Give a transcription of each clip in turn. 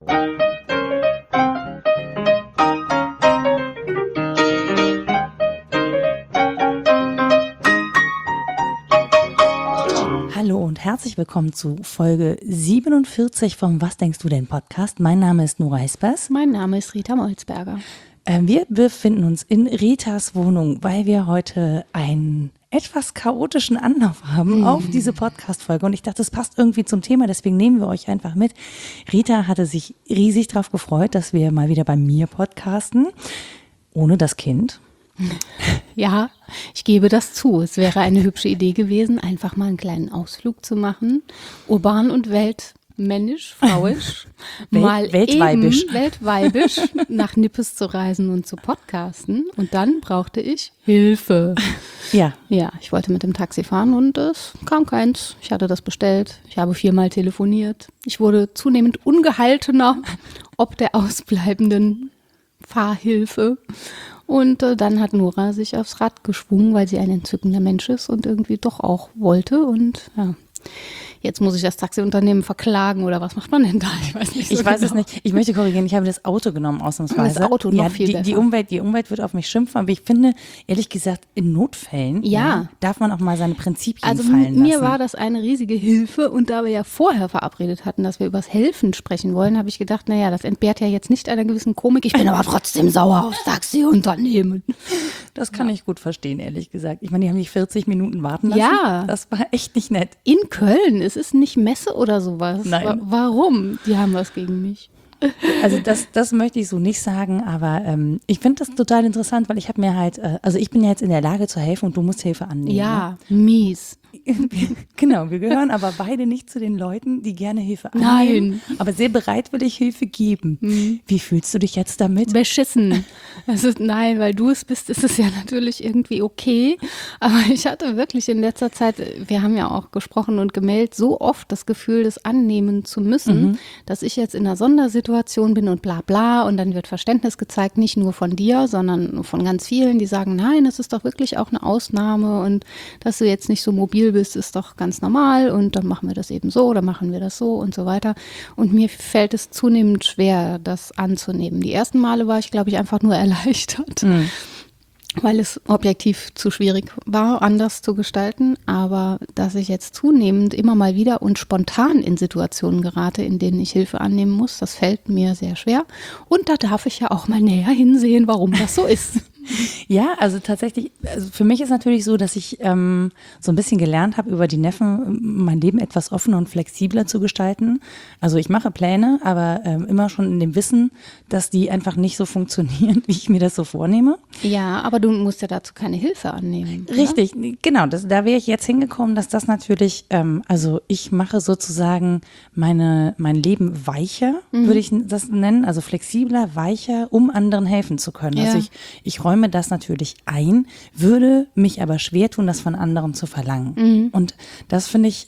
Hallo und herzlich willkommen zu Folge 47 vom Was denkst du denn Podcast. Mein Name ist Nora Espers. Mein Name ist Rita Molzberger. Wir befinden uns in Ritas Wohnung, weil wir heute einen etwas chaotischen Anlauf haben auf diese Podcast-Folge. Und ich dachte, das passt irgendwie zum Thema, deswegen nehmen wir euch einfach mit. Rita hatte sich riesig darauf gefreut, dass wir mal wieder bei mir podcasten, ohne das Kind. Ja, ich gebe das zu. Es wäre eine hübsche Idee gewesen, einfach mal einen kleinen Ausflug zu machen. Urban und weltmännisch, frauisch, weltweibisch nach Nippes zu reisen und zu podcasten. Und dann brauchte ich Hilfe. Ja. Ja, ich wollte mit dem Taxi fahren und es kam keins. Ich hatte das bestellt. Ich habe 4-mal telefoniert. Ich wurde zunehmend ungehaltener ob der ausbleibenden Fahrhilfe. Und dann hat Nora sich aufs Rad geschwungen, weil sie ein entzückender Mensch ist und irgendwie doch auch wollte. Und ja, jetzt muss ich das Taxiunternehmen verklagen oder was macht man denn da? Ich weiß nicht so Ich weiß genau. es nicht. Ich möchte korrigieren, ich habe das Auto genommen ausnahmsweise. Das Auto noch ja, viel besser. Die Umwelt wird auf mich schimpfen, aber ich finde, ehrlich gesagt, in Notfällen darf man auch mal seine Prinzipien Also fallen lassen. mir war das eine riesige Hilfe und da wir ja vorher verabredet hatten, dass wir übers Helfen sprechen wollen, habe ich gedacht, naja, das entbehrt ja jetzt nicht einer gewissen Komik. Ich bin aber trotzdem sauer aufs Taxiunternehmen. Das kann ich gut verstehen, ehrlich gesagt. Ich meine, die haben mich 40 Minuten warten lassen. Ja. Das war echt nicht nett. In Köln, es ist nicht Messe oder sowas. Nein. Warum? Die haben was gegen mich. Also das möchte ich so nicht sagen, aber ich finde das total interessant, weil ich habe mir halt, also ich bin ja jetzt in der Lage zu helfen und du musst Hilfe annehmen. Ja, mies. Genau, wir gehören aber beide nicht zu den Leuten, die gerne Hilfe annehmen, aber sehr bereitwillig Hilfe geben. Wie fühlst du dich jetzt damit? Beschissen. Nein, weil du es bist, ist es ja natürlich irgendwie okay. Aber ich hatte wirklich in letzter Zeit, wir haben ja auch gesprochen und gemeldet, so oft das Gefühl, das annehmen zu müssen, dass ich jetzt in einer Sondersituation bin und bla bla und dann wird Verständnis gezeigt, nicht nur von dir, sondern von ganz vielen, die sagen, nein, es ist doch wirklich auch eine Ausnahme und dass du jetzt nicht so mobil bist, ist doch ganz normal und dann machen wir das eben so oder machen wir das so und so weiter. Und mir fällt es zunehmend schwer, das anzunehmen. Die ersten Male war ich, glaube ich, einfach nur erleichtert, weil es objektiv zu schwierig war, anders zu gestalten. Aber dass ich jetzt zunehmend immer mal wieder und spontan in Situationen gerate, in denen ich Hilfe annehmen muss, das fällt mir sehr schwer. Und da darf ich ja auch mal näher hinsehen, warum das so ist. Ja, also tatsächlich, also für mich ist natürlich so, dass ich so ein bisschen gelernt habe, über die Neffen mein Leben etwas offener und flexibler zu gestalten. Also ich mache Pläne, aber immer schon in dem Wissen, dass die einfach nicht so funktionieren, wie ich mir das so vornehme. Ja, aber du musst ja dazu keine Hilfe annehmen. Richtig, genau. Da wäre ich jetzt hingekommen, dass das natürlich, also ich mache sozusagen mein Leben weicher, würde ich das nennen, also flexibler, weicher, um anderen helfen zu können. Ja. Also ich räume das natürlich ein, würde mich aber schwer tun, das von anderen zu verlangen. Und das finde ich,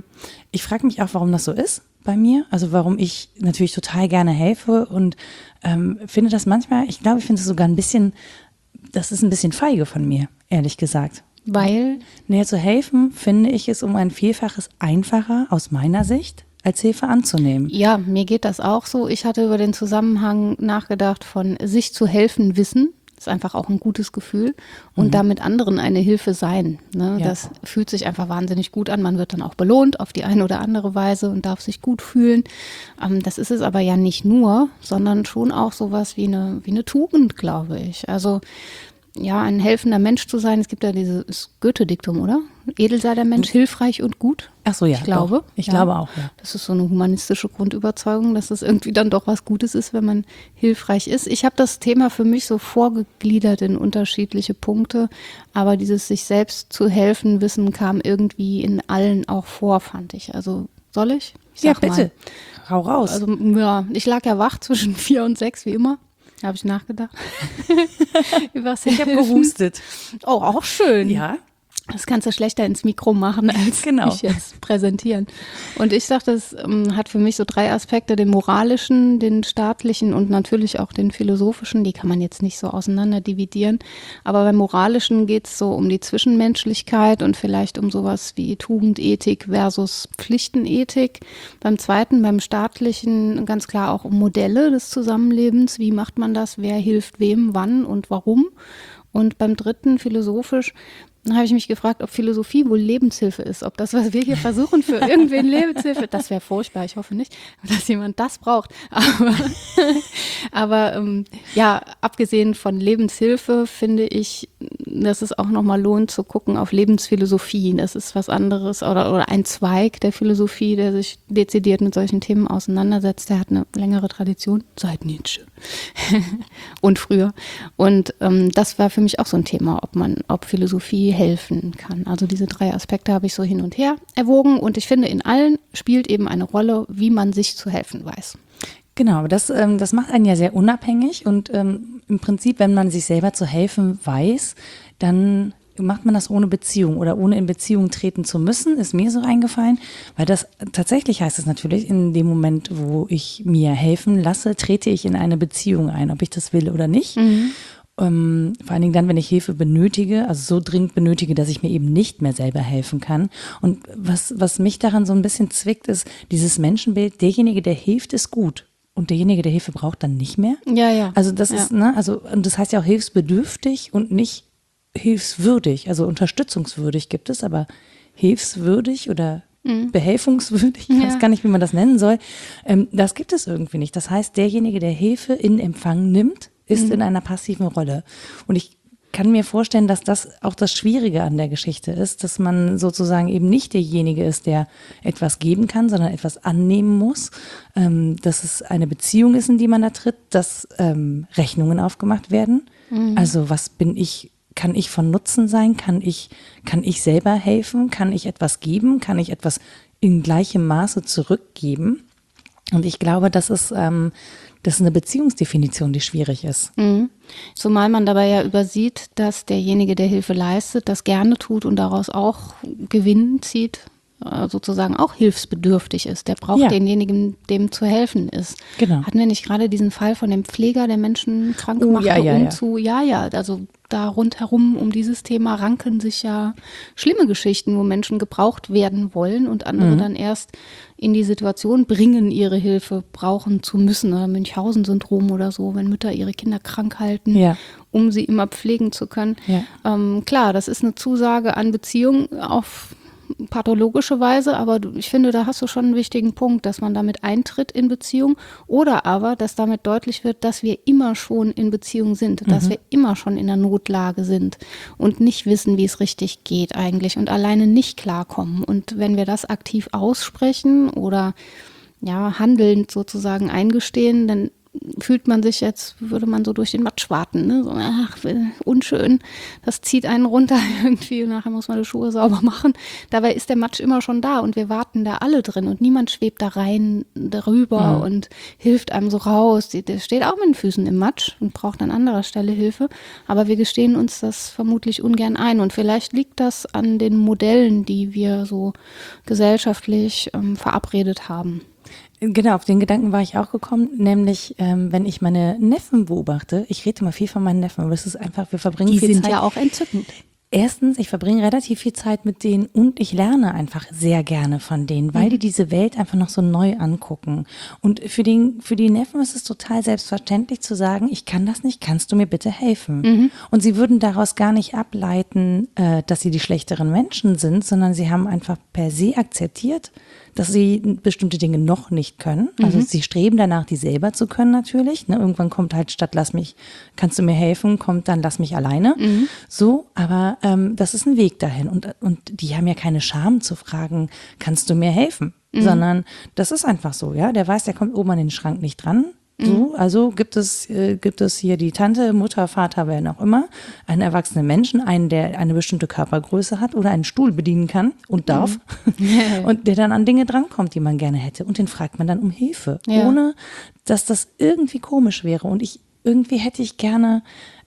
ich frage mich auch, warum das so ist bei mir, also warum ich natürlich total gerne helfe und finde das manchmal, ich glaube, ich finde es sogar ein bisschen, das ist ein bisschen feige von mir, ehrlich gesagt. Weil? Näher zu helfen, finde ich es um ein Vielfaches einfacher aus meiner Sicht, als Hilfe anzunehmen. Ja, mir geht das auch so. Ich hatte über den Zusammenhang nachgedacht von sich zu helfen wissen. Das ist einfach auch ein gutes Gefühl und damit anderen eine Hilfe sein. Ne? Ja. Das fühlt sich einfach wahnsinnig gut an. Man wird dann auch belohnt auf die eine oder andere Weise und darf sich gut fühlen. Das ist es aber ja nicht nur, sondern schon auch sowas wie eine Tugend, glaube ich. Also ja, ein helfender Mensch zu sein. Es gibt ja dieses Goethe-Diktum, oder? Edel sei der Mensch, hilfreich und gut. Ach so, ja. Ich glaube. Doch. Ich glaube auch, ja. Das ist so eine humanistische Grundüberzeugung, dass es irgendwie dann doch was Gutes ist, wenn man hilfreich ist. Ich habe das Thema für mich so vorgegliedert in unterschiedliche Punkte, aber dieses sich selbst zu helfen wissen kam irgendwie in allen auch vor, fand ich. Also soll ich? Ja, bitte. Hau raus. Also ja, ich lag ja wach zwischen 4 und 6, wie immer. Habe ich nachgedacht. Ich habe gehustet. Oh, auch schön. Ja. Das kannst du schlechter ins Mikro machen, als ich jetzt präsentieren. Und ich sage, das hat für mich so 3 Aspekte, den moralischen, den staatlichen und natürlich auch den philosophischen. Die kann man jetzt nicht so auseinander dividieren. Aber beim moralischen geht es so um die Zwischenmenschlichkeit und vielleicht um sowas wie Tugendethik versus Pflichtenethik. Beim zweiten, beim staatlichen, ganz klar auch um Modelle des Zusammenlebens. Wie macht man das? Wer hilft wem, wann und warum? Und beim dritten, philosophisch, dann habe ich mich gefragt, ob Philosophie wohl Lebenshilfe ist, ob das, was wir hier versuchen, für irgendwen Lebenshilfe, das wäre furchtbar, ich hoffe nicht, dass jemand das braucht. Aber ja, abgesehen von Lebenshilfe finde ich, dass es auch nochmal lohnt zu gucken auf Lebensphilosophie. Das ist was anderes oder ein Zweig der Philosophie, der sich dezidiert mit solchen Themen auseinandersetzt. Der hat eine längere Tradition, seit Nietzsche und früher. Und das war für mich auch so ein Thema, ob Philosophie helfen kann. Also diese 3 Aspekte habe ich so hin und her erwogen und ich finde, in allen spielt eben eine Rolle, wie man sich zu helfen weiß. Genau, das macht einen ja sehr unabhängig und im Prinzip, wenn man sich selber zu helfen weiß, dann macht man das ohne Beziehung oder ohne in Beziehung treten zu müssen, ist mir so eingefallen, weil das tatsächlich heißt es natürlich, in dem Moment, wo ich mir helfen lasse, trete ich in eine Beziehung ein, ob ich das will oder nicht. Vor allen Dingen dann, wenn ich Hilfe benötige, also so dringend benötige, dass ich mir eben nicht mehr selber helfen kann. Und was mich daran so ein bisschen zwickt, ist dieses Menschenbild, derjenige, der hilft, ist gut. Und derjenige, der Hilfe braucht, dann nicht mehr. Ja. Also das ist, ne, also, und das heißt ja auch hilfsbedürftig und nicht hilfswürdig. Also unterstützungswürdig gibt es, aber hilfswürdig oder behelfungswürdig, ich weiß gar nicht, wie man das nennen soll, das gibt es irgendwie nicht. Das heißt, derjenige, der Hilfe in Empfang nimmt, ist in einer passiven Rolle. Und ich kann mir vorstellen, dass das auch das Schwierige an der Geschichte ist, dass man sozusagen eben nicht derjenige ist, der etwas geben kann, sondern etwas annehmen muss, dass es eine Beziehung ist, in die man da tritt, dass Rechnungen aufgemacht werden. Also was bin ich, kann ich von Nutzen sein? Kann ich selber helfen? Kann ich etwas geben? Kann ich etwas in gleichem Maße zurückgeben? Und ich glaube, das ist eine Beziehungsdefinition, die schwierig ist. Zumal man dabei ja übersieht, dass derjenige, der Hilfe leistet, das gerne tut und daraus auch Gewinn zieht, sozusagen auch hilfsbedürftig ist. Der braucht denjenigen, dem zu helfen ist. Genau. Hatten wir nicht gerade diesen Fall von dem Pfleger, der Menschen krank machte, also da rundherum um dieses Thema ranken sich ja schlimme Geschichten, wo Menschen gebraucht werden wollen und andere dann erst in die Situation bringen, ihre Hilfe brauchen zu müssen. Oder Münchhausen-Syndrom oder so, wenn Mütter ihre Kinder krank halten, um sie immer pflegen zu können. Ja. Klar, das ist eine Zusage an Beziehung auf pathologische Weise, aber ich finde, da hast du schon einen wichtigen Punkt, dass man damit eintritt in Beziehung oder aber, dass damit deutlich wird, dass wir immer schon in Beziehung sind, dass wir immer schon in der Notlage sind und nicht wissen, wie es richtig geht eigentlich und alleine nicht klarkommen. Und wenn wir das aktiv aussprechen oder handelnd sozusagen eingestehen, dann fühlt man sich jetzt, würde man so durch den Matsch warten, ne? So, unschön, das zieht einen runter irgendwie und nachher muss man die Schuhe sauber machen. Dabei ist der Matsch immer schon da und wir warten da alle drin und niemand schwebt da rein, darüber und hilft einem so raus. Der steht auch mit den Füßen im Matsch und braucht an anderer Stelle Hilfe, aber wir gestehen uns das vermutlich ungern ein und vielleicht liegt das an den Modellen, die wir so gesellschaftlich verabredet haben. Genau, auf den Gedanken war ich auch gekommen, nämlich wenn ich meine Neffen beobachte, ich rede immer viel von meinen Neffen, aber es ist einfach, wir verbringen viel Zeit. Die sind ja auch entzückend. Erstens, ich verbringe relativ viel Zeit mit denen und ich lerne einfach sehr gerne von denen, weil die diese Welt einfach noch so neu angucken. Und für die Neffen ist es total selbstverständlich zu sagen, ich kann das nicht, kannst du mir bitte helfen? Und sie würden daraus gar nicht ableiten, dass sie die schlechteren Menschen sind, sondern sie haben einfach per se akzeptiert, dass sie bestimmte Dinge noch nicht können. Also sie streben danach, die selber zu können natürlich. Ne? Irgendwann kommt halt statt kannst du mir helfen, kommt dann lass mich alleine. So, aber das ist ein Weg dahin. Und die haben ja keine Scham zu fragen, kannst du mir helfen? Sondern das ist einfach so, ja. Der weiß, der kommt oben an den Schrank nicht dran. So, also gibt es hier die Tante, Mutter, Vater, wer auch immer, einen erwachsenen Menschen, einen, der eine bestimmte Körpergröße hat oder einen Stuhl bedienen kann und darf und der dann an Dinge drankommt, die man gerne hätte. Und den fragt man dann um Hilfe, ohne dass das irgendwie komisch wäre. Und irgendwie hätte ich gerne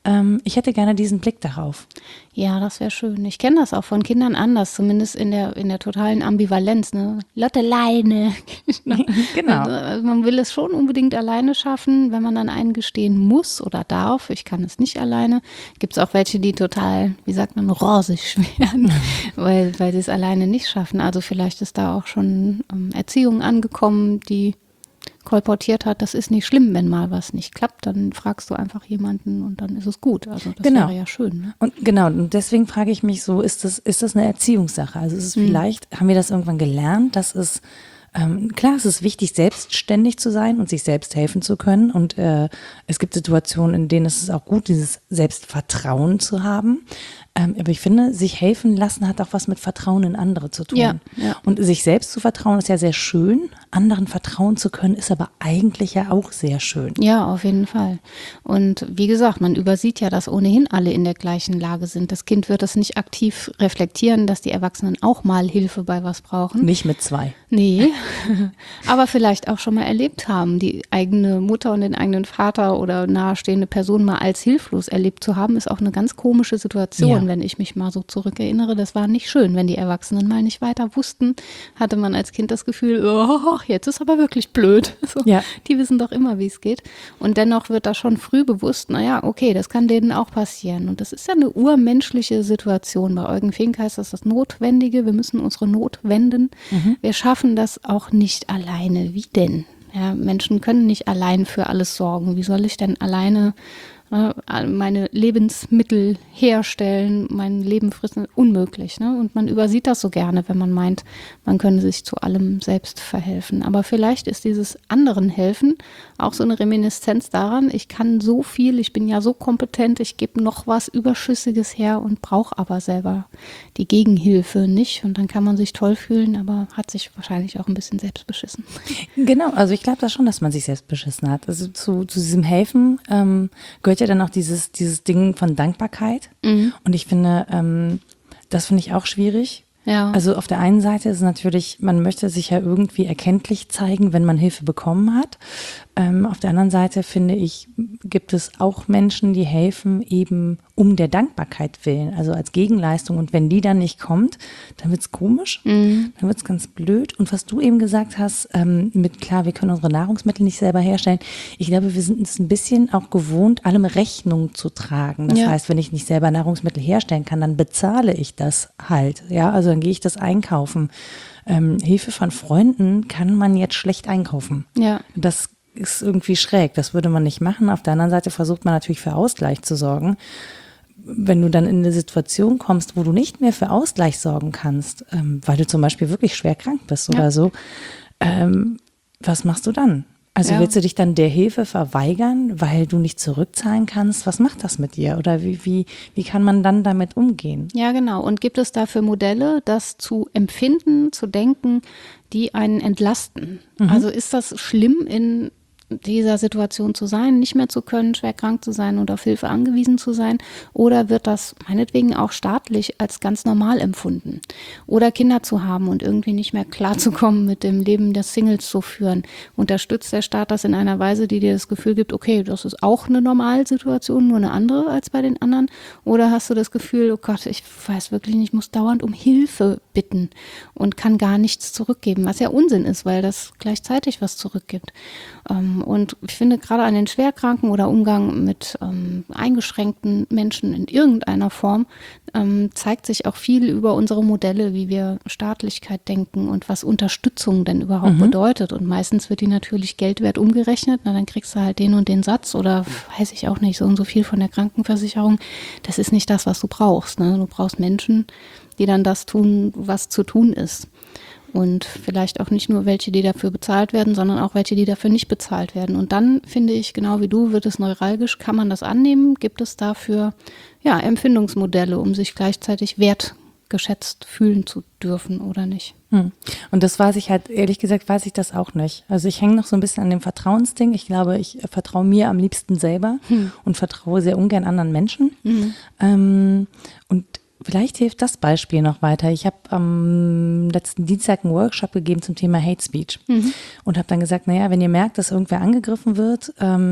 ich hätte gerne diesen Blick darauf. Ja, das wäre schön. Ich kenne das auch von Kindern anders, zumindest in der totalen Ambivalenz. Ne? Lotteleine. Genau. Also man will es schon unbedingt alleine schaffen, wenn man dann eingestehen muss oder darf. Ich kann es nicht alleine. Gibt es auch welche, die total, wie sagt man, rosig werden, weil sie es alleine nicht schaffen. Also vielleicht ist da auch schon Erziehung angekommen, die kolportiert hat, das ist nicht schlimm, wenn mal was nicht klappt, dann fragst du einfach jemanden und dann ist es gut. Also das wäre ja schön. Ne? Und deswegen frage ich mich so, ist das eine Erziehungssache? Also ist es vielleicht, haben wir das irgendwann gelernt, dass es, klar, es ist wichtig, selbstständig zu sein und sich selbst helfen zu können und es gibt Situationen, in denen es ist auch gut, dieses Selbstvertrauen zu haben. Aber ich finde, sich helfen lassen hat auch was mit Vertrauen in andere zu tun. Ja. Und sich selbst zu vertrauen ist ja sehr schön. Anderen vertrauen zu können ist aber eigentlich ja auch sehr schön. Ja, auf jeden Fall. Und wie gesagt, man übersieht ja, dass ohnehin alle in der gleichen Lage sind. Das Kind wird das nicht aktiv reflektieren, dass die Erwachsenen auch mal Hilfe bei was brauchen. Nicht mit 2. Nee, aber vielleicht auch schon mal erlebt haben, die eigene Mutter und den eigenen Vater oder nahestehende Person mal als hilflos erlebt zu haben, ist auch eine ganz komische Situation, wenn ich mich mal so zurückerinnere. Das war nicht schön, wenn die Erwachsenen mal nicht weiter wussten, hatte man als Kind das Gefühl, oh, jetzt ist aber wirklich blöd. So, die wissen doch immer, wie es geht. Und dennoch wird da schon früh bewusst, naja, okay, das kann denen auch passieren. Und das ist ja eine urmenschliche Situation. Bei Eugen Fink heißt das Notwendige. Wir müssen unsere Not wenden. Wir schaffen das auch nicht alleine. Wie denn? Ja, Menschen können nicht allein für alles sorgen. Wie soll ich denn alleine meine Lebensmittel herstellen, mein Leben fristen? Unmöglich. Ne? Und man übersieht das so gerne, wenn man meint, man könne sich zu allem selbst verhelfen. Aber vielleicht ist dieses anderen Helfen auch so eine Reminiszenz daran, ich kann so viel, ich bin ja so kompetent, ich gebe noch was Überschüssiges her und brauche aber selber die Gegenhilfe nicht. Und dann kann man sich toll fühlen, aber hat sich wahrscheinlich auch ein bisschen selbst beschissen. Genau, also ich glaube da schon, dass man sich selbst beschissen hat. Also zu diesem Helfen gehört ja dann auch dieses Ding von Dankbarkeit. Und ich finde, das finde ich auch schwierig. Ja. Also auf der einen Seite ist es natürlich, man möchte sich ja irgendwie erkenntlich zeigen, wenn man Hilfe bekommen hat. Auf der anderen Seite finde ich, gibt es auch Menschen, die helfen eben um der Dankbarkeit willen, also als Gegenleistung. Und wenn die dann nicht kommt, dann wird's komisch, dann wird's ganz blöd. Und was du eben gesagt hast, mit klar, wir können unsere Nahrungsmittel nicht selber herstellen. Ich glaube, wir sind es ein bisschen auch gewohnt, allem Rechnung zu tragen. Das heißt, wenn ich nicht selber Nahrungsmittel herstellen kann, dann bezahle ich das halt. Ja, also dann gehe ich das einkaufen. Hilfe von Freunden kann man jetzt schlecht einkaufen. Ja. Das ist irgendwie schräg. Das würde man nicht machen. Auf der anderen Seite versucht man natürlich für Ausgleich zu sorgen. Wenn du dann in eine Situation kommst, wo du nicht mehr für Ausgleich sorgen kannst, weil du zum Beispiel wirklich schwer krank bist oder so, was machst du dann? Also willst du dich dann der Hilfe verweigern, weil du nicht zurückzahlen kannst? Was macht das mit dir? Oder wie kann man dann damit umgehen? Ja, genau. Und gibt es dafür Modelle, das zu empfinden, zu denken, die einen entlasten? Also ist das schlimm, in dieser Situation zu sein, nicht mehr zu können, schwer krank zu sein oder auf Hilfe angewiesen zu sein? Oder wird das meinetwegen auch staatlich als ganz normal empfunden? Oder Kinder zu haben und irgendwie nicht mehr klarzukommen mit dem Leben der Singles zu führen? Unterstützt der Staat das in einer Weise, die dir das Gefühl gibt, okay, das ist auch eine Normalsituation, nur eine andere als bei den anderen? Oder hast du das Gefühl, oh Gott, ich weiß wirklich nicht, ich muss dauernd um Hilfe bitten und kann gar nichts zurückgeben, was ja Unsinn ist, weil das gleichzeitig was zurückgibt. Und ich finde, gerade an den Schwerkranken oder Umgang mit eingeschränkten Menschen in irgendeiner Form zeigt sich auch viel über unsere Modelle, wie wir Staatlichkeit denken und was Unterstützung denn überhaupt bedeutet. Und meistens wird die natürlich Geldwert umgerechnet. Na, dann kriegst du halt den und den Satz oder weiß ich auch nicht, so und so viel von der Krankenversicherung. Das ist nicht das, was du brauchst. Ne? Du brauchst Menschen, die dann das tun, was zu tun ist. Und vielleicht auch nicht nur welche, die dafür bezahlt werden, sondern auch welche, die dafür nicht bezahlt werden. Und dann finde ich, genau wie du, wird es neuralgisch. Kann man das annehmen? Gibt es dafür Empfindungsmodelle, um sich gleichzeitig wertgeschätzt fühlen zu dürfen oder nicht? Und das weiß ich halt, ehrlich gesagt, weiß ich das auch nicht. Also ich hänge noch so ein bisschen an dem Vertrauensding. Ich glaube, ich vertraue mir am liebsten selber und vertraue sehr ungern anderen Menschen. Und vielleicht hilft das Beispiel noch weiter. Ich habe am letzten Dienstag einen Workshop gegeben zum Thema Hate Speech und habe dann gesagt, naja, wenn ihr merkt, dass irgendwer angegriffen wird,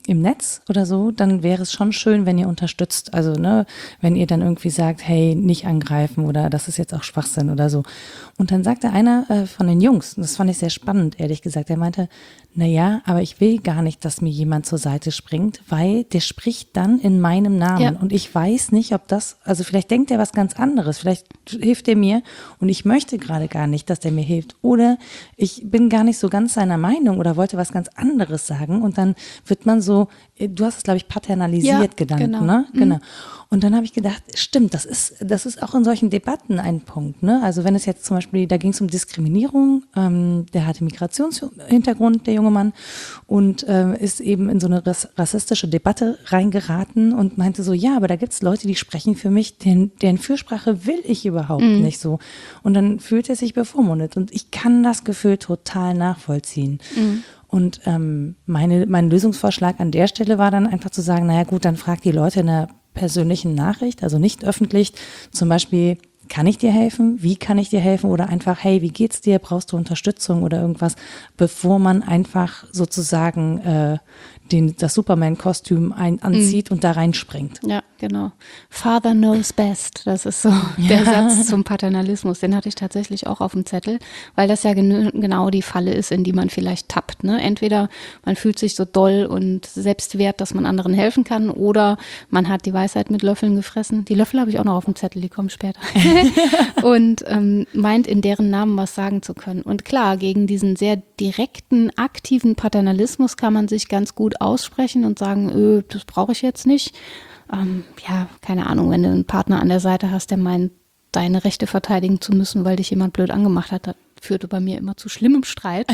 im Netz oder so, dann wäre es schon schön, wenn ihr unterstützt. Also, ne, wenn ihr dann irgendwie sagt, hey, nicht angreifen oder das ist jetzt auch Schwachsinn oder so. Und dann sagte einer von den Jungs, und das fand ich sehr spannend, ehrlich gesagt, der meinte, naja, aber ich will gar nicht, dass mir jemand zur Seite springt, weil der spricht dann in meinem Namen. Ja. Und ich weiß nicht, ob das, also vielleicht denkt er was ganz anderes, vielleicht hilft er mir und ich möchte gerade gar nicht, dass der mir hilft. Oder ich bin gar nicht so ganz seiner Meinung oder wollte was ganz anderes sagen und dann wird man so, du hast es, glaube ich, paternalisiert genannt, genau. ne? Genau. Und dann habe ich gedacht, stimmt, das ist auch in solchen Debatten ein Punkt, ne? Also wenn es jetzt zum Beispiel, da ging es um Diskriminierung, der hatte Migrationshintergrund, der junge Mann, und ist eben in so eine rassistische Debatte reingeraten und meinte so, ja, aber da gibt es Leute, die sprechen für mich, deren Fürsprache will ich überhaupt nicht so. Und dann fühlt er sich bevormundet und ich kann das Gefühl total nachvollziehen. Und mein Lösungsvorschlag an der Stelle war dann einfach zu sagen, naja gut, dann frag die Leute in einer persönlichen Nachricht, also nicht öffentlich, zum Beispiel, kann ich dir helfen? Wie kann ich dir helfen? Oder einfach, hey, wie geht's dir? Brauchst du Unterstützung oder irgendwas? Bevor man einfach sozusagen das Superman-Kostüm anzieht und da reinspringt. Ja, genau. Father knows best. Das ist so der Satz zum Paternalismus. Den hatte ich tatsächlich auch auf dem Zettel, weil das ja genau die Falle ist, in die man vielleicht tappt. Ne? Entweder man fühlt sich so doll und selbstwert, dass man anderen helfen kann, oder man hat die Weisheit mit Löffeln gefressen. Die Löffel habe ich auch noch auf dem Zettel, die kommen später. Und meint, in deren Namen was sagen zu können. Und klar, gegen diesen sehr direkten, aktiven Paternalismus kann man sich ganz gut aussprechen und sagen, das brauche ich jetzt nicht. Ja, keine Ahnung, wenn du einen Partner an der Seite hast, der meint, deine Rechte verteidigen zu müssen, weil dich jemand blöd angemacht hat, das führte bei mir immer zu schlimmem Streit.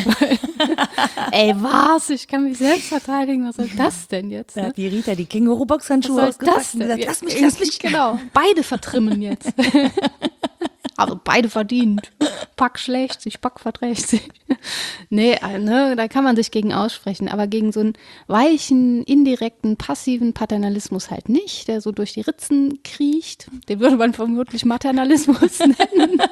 Ey, was? Ich kann mich selbst verteidigen, was soll das denn jetzt? Ne? Da hat die Rita die Känguru-Boxhandschuhe Was soll ausgepackt das und denn? gesagt, lass mich. Genau, beide vertrimmen jetzt. Also beide verdient. Pack schlägt sich, Pack verträgt sich. Nee, ne, da kann man sich gegen aussprechen, aber gegen so einen weichen, indirekten, passiven Paternalismus halt nicht, der so durch die Ritzen kriecht. Den würde man vermutlich Maternalismus nennen.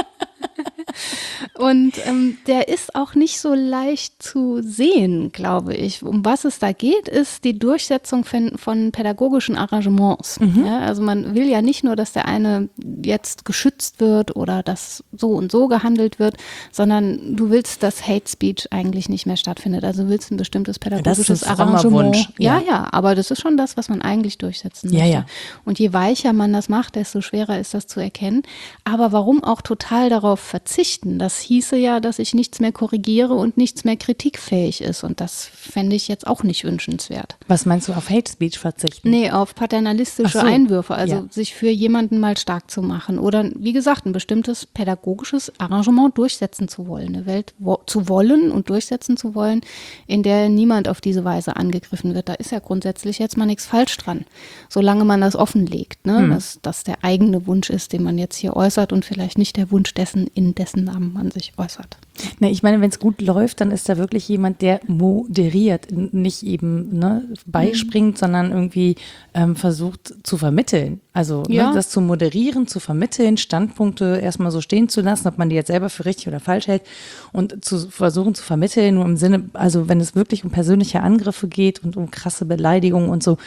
Und der ist auch nicht so leicht zu sehen, glaube ich. Um was es da geht, ist die Durchsetzung von pädagogischen Arrangements. Ja, also man will ja nicht nur, dass der eine jetzt geschützt wird oder dass so und so gehandelt wird, sondern du willst, dass Hate Speech eigentlich nicht mehr stattfindet. Also du willst ein bestimmtes pädagogisches Arrangement. Wunsch. Ja, aber das ist schon das, was man eigentlich durchsetzen möchte. Ja. Und je weicher man das macht, desto schwerer ist das zu erkennen. Aber warum auch total darauf verzichten? Das hieße ja, dass ich nichts mehr korrigiere und nichts mehr kritikfähig ist. Und das fände ich jetzt auch nicht wünschenswert. Was meinst du, auf Hate Speech verzichten? Nee, auf paternalistische Einwürfe, also sich für jemanden mal stark zu machen oder, wie gesagt, ein bestimmtes pädagogisches Arrangement durchsetzen zu wollen, eine Welt zu wollen und durchsetzen zu wollen, in der niemand auf diese Weise angegriffen wird. Da ist ja grundsätzlich jetzt mal nichts falsch dran, solange man das offenlegt, ne? Dass das der eigene Wunsch ist, den man jetzt hier äußert und vielleicht nicht der Wunsch dessen, in dessen Namen man sich äußert. Na, ich meine, wenn es gut läuft, dann ist da wirklich jemand, der moderiert, nicht eben beispringt, sondern irgendwie versucht zu vermitteln. Also das zu moderieren, zu vermitteln, Standpunkte erstmal so stehen zu lassen, ob man die jetzt selber für richtig oder falsch hält und zu versuchen zu vermitteln, nur im Sinne, also wenn es wirklich um persönliche Angriffe geht und um krasse Beleidigungen und so,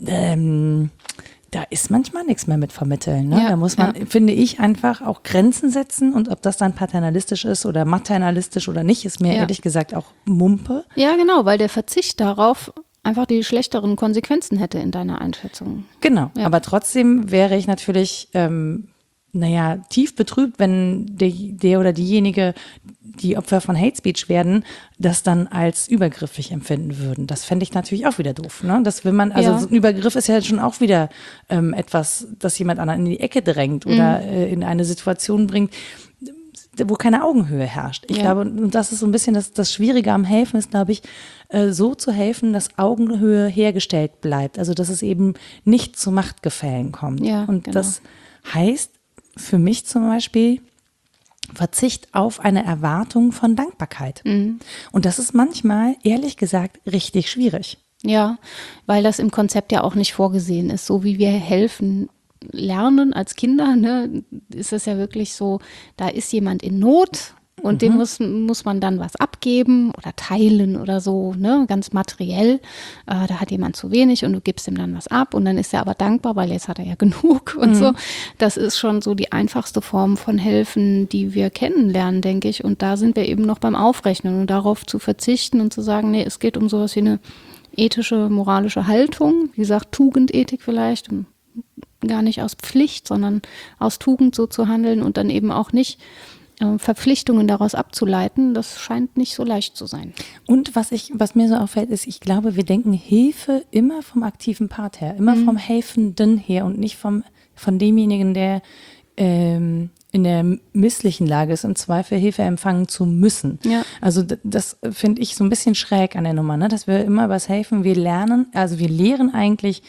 da ist manchmal nichts mehr mit vermitteln. Ne? Ja, da muss man, finde ich, einfach auch Grenzen setzen und ob das dann paternalistisch ist oder maternalistisch oder nicht, ist mir ehrlich gesagt auch Mumpe. Ja, genau, weil der Verzicht darauf einfach die schlechteren Konsequenzen hätte in deiner Einschätzung. Genau, aber trotzdem wäre ich natürlich, tief betrübt, wenn der oder diejenige, die Opfer von Hate Speech werden, das dann als übergriffig empfinden würden. Das fände ich natürlich auch wieder doof. Ne? Das will man, also so ein Übergriff ist ja schon auch wieder etwas, das jemand anderen in die Ecke drängt oder in eine Situation bringt, wo keine Augenhöhe herrscht. Ich glaube, und das ist so ein bisschen das Schwierige am Helfen, ist, glaube ich, so zu helfen, dass Augenhöhe hergestellt bleibt. Also, dass es eben nicht zu Machtgefällen kommt. Ja, und genau. das heißt für mich zum Beispiel Verzicht auf eine Erwartung von Dankbarkeit. Und das ist manchmal, ehrlich gesagt, richtig schwierig. Ja, weil das im Konzept ja auch nicht vorgesehen ist. So wie wir helfen lernen als Kinder, ne, ist es ja wirklich so, da ist jemand in Not Und dem muss man dann was abgeben oder teilen oder so, ne, ganz materiell. Da hat jemand zu wenig und du gibst ihm dann was ab und dann ist er aber dankbar, weil jetzt hat er ja genug und so. Das ist schon so die einfachste Form von Helfen, die wir kennenlernen, denke ich. Und da sind wir eben noch beim Aufrechnen und darauf zu verzichten und zu sagen, nee, es geht um sowas wie eine ethische, moralische Haltung. Wie gesagt, Tugendethik vielleicht, gar nicht aus Pflicht, sondern aus Tugend so zu handeln und dann eben auch nicht Verpflichtungen daraus abzuleiten, das scheint nicht so leicht zu sein. Und was mir so auffällt, ist, ich glaube, wir denken Hilfe immer vom aktiven Part her, immer vom Helfenden her und nicht von demjenigen, der in der misslichen Lage ist, im Zweifel Hilfe empfangen zu müssen. Ja. Also das finde ich so ein bisschen schräg an der Nummer, ne? Dass wir immer was helfen. Wir lehren eigentlich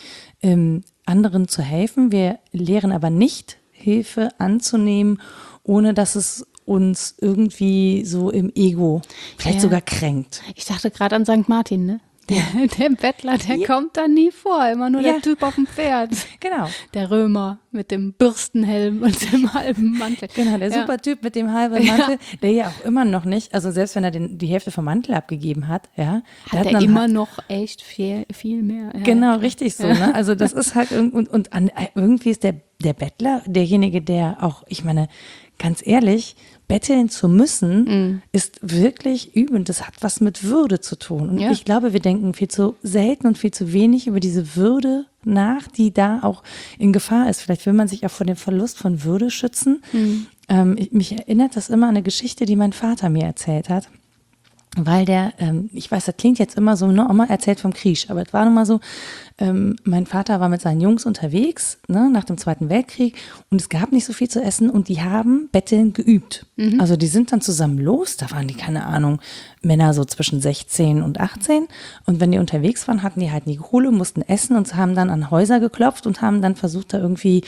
anderen zu helfen. Wir lehren aber nicht, Hilfe anzunehmen, ohne dass es uns irgendwie so im Ego vielleicht sogar kränkt. Ich dachte gerade an St. Martin, ne? Der Bettler, der kommt da nie vor, immer nur der Typ auf dem Pferd. Genau. Der Römer mit dem Bürstenhelm und dem halben Mantel. Genau, der super Typ mit dem halben Mantel, der ja auch immer noch nicht, also selbst wenn er die Hälfte vom Mantel abgegeben hat, ja. Hat er immer noch echt viel mehr. Ja. Genau, richtig so, ne? Also das ist halt irgendwie ist der Bettler derjenige, der auch, ich meine, ganz ehrlich, betteln zu müssen, ist wirklich übend. Das hat was mit Würde zu tun. Und ich glaube, wir denken viel zu selten und viel zu wenig über diese Würde nach, die da auch in Gefahr ist. Vielleicht will man sich auch vor dem Verlust von Würde schützen. Mich erinnert das immer an eine Geschichte, die mein Vater mir erzählt hat. Weil ich weiß, das klingt jetzt immer so, ne, Oma erzählt vom Krieg, aber es war nun mal so, mein Vater war mit seinen Jungs unterwegs, ne, nach dem Zweiten Weltkrieg und es gab nicht so viel zu essen und die haben Betteln geübt. Also die sind dann zusammen los, da waren die, keine Ahnung, Männer so zwischen 16 und 18 und wenn die unterwegs waren, hatten die halt nie Kohle, mussten essen und haben dann an Häuser geklopft und haben dann versucht, da irgendwie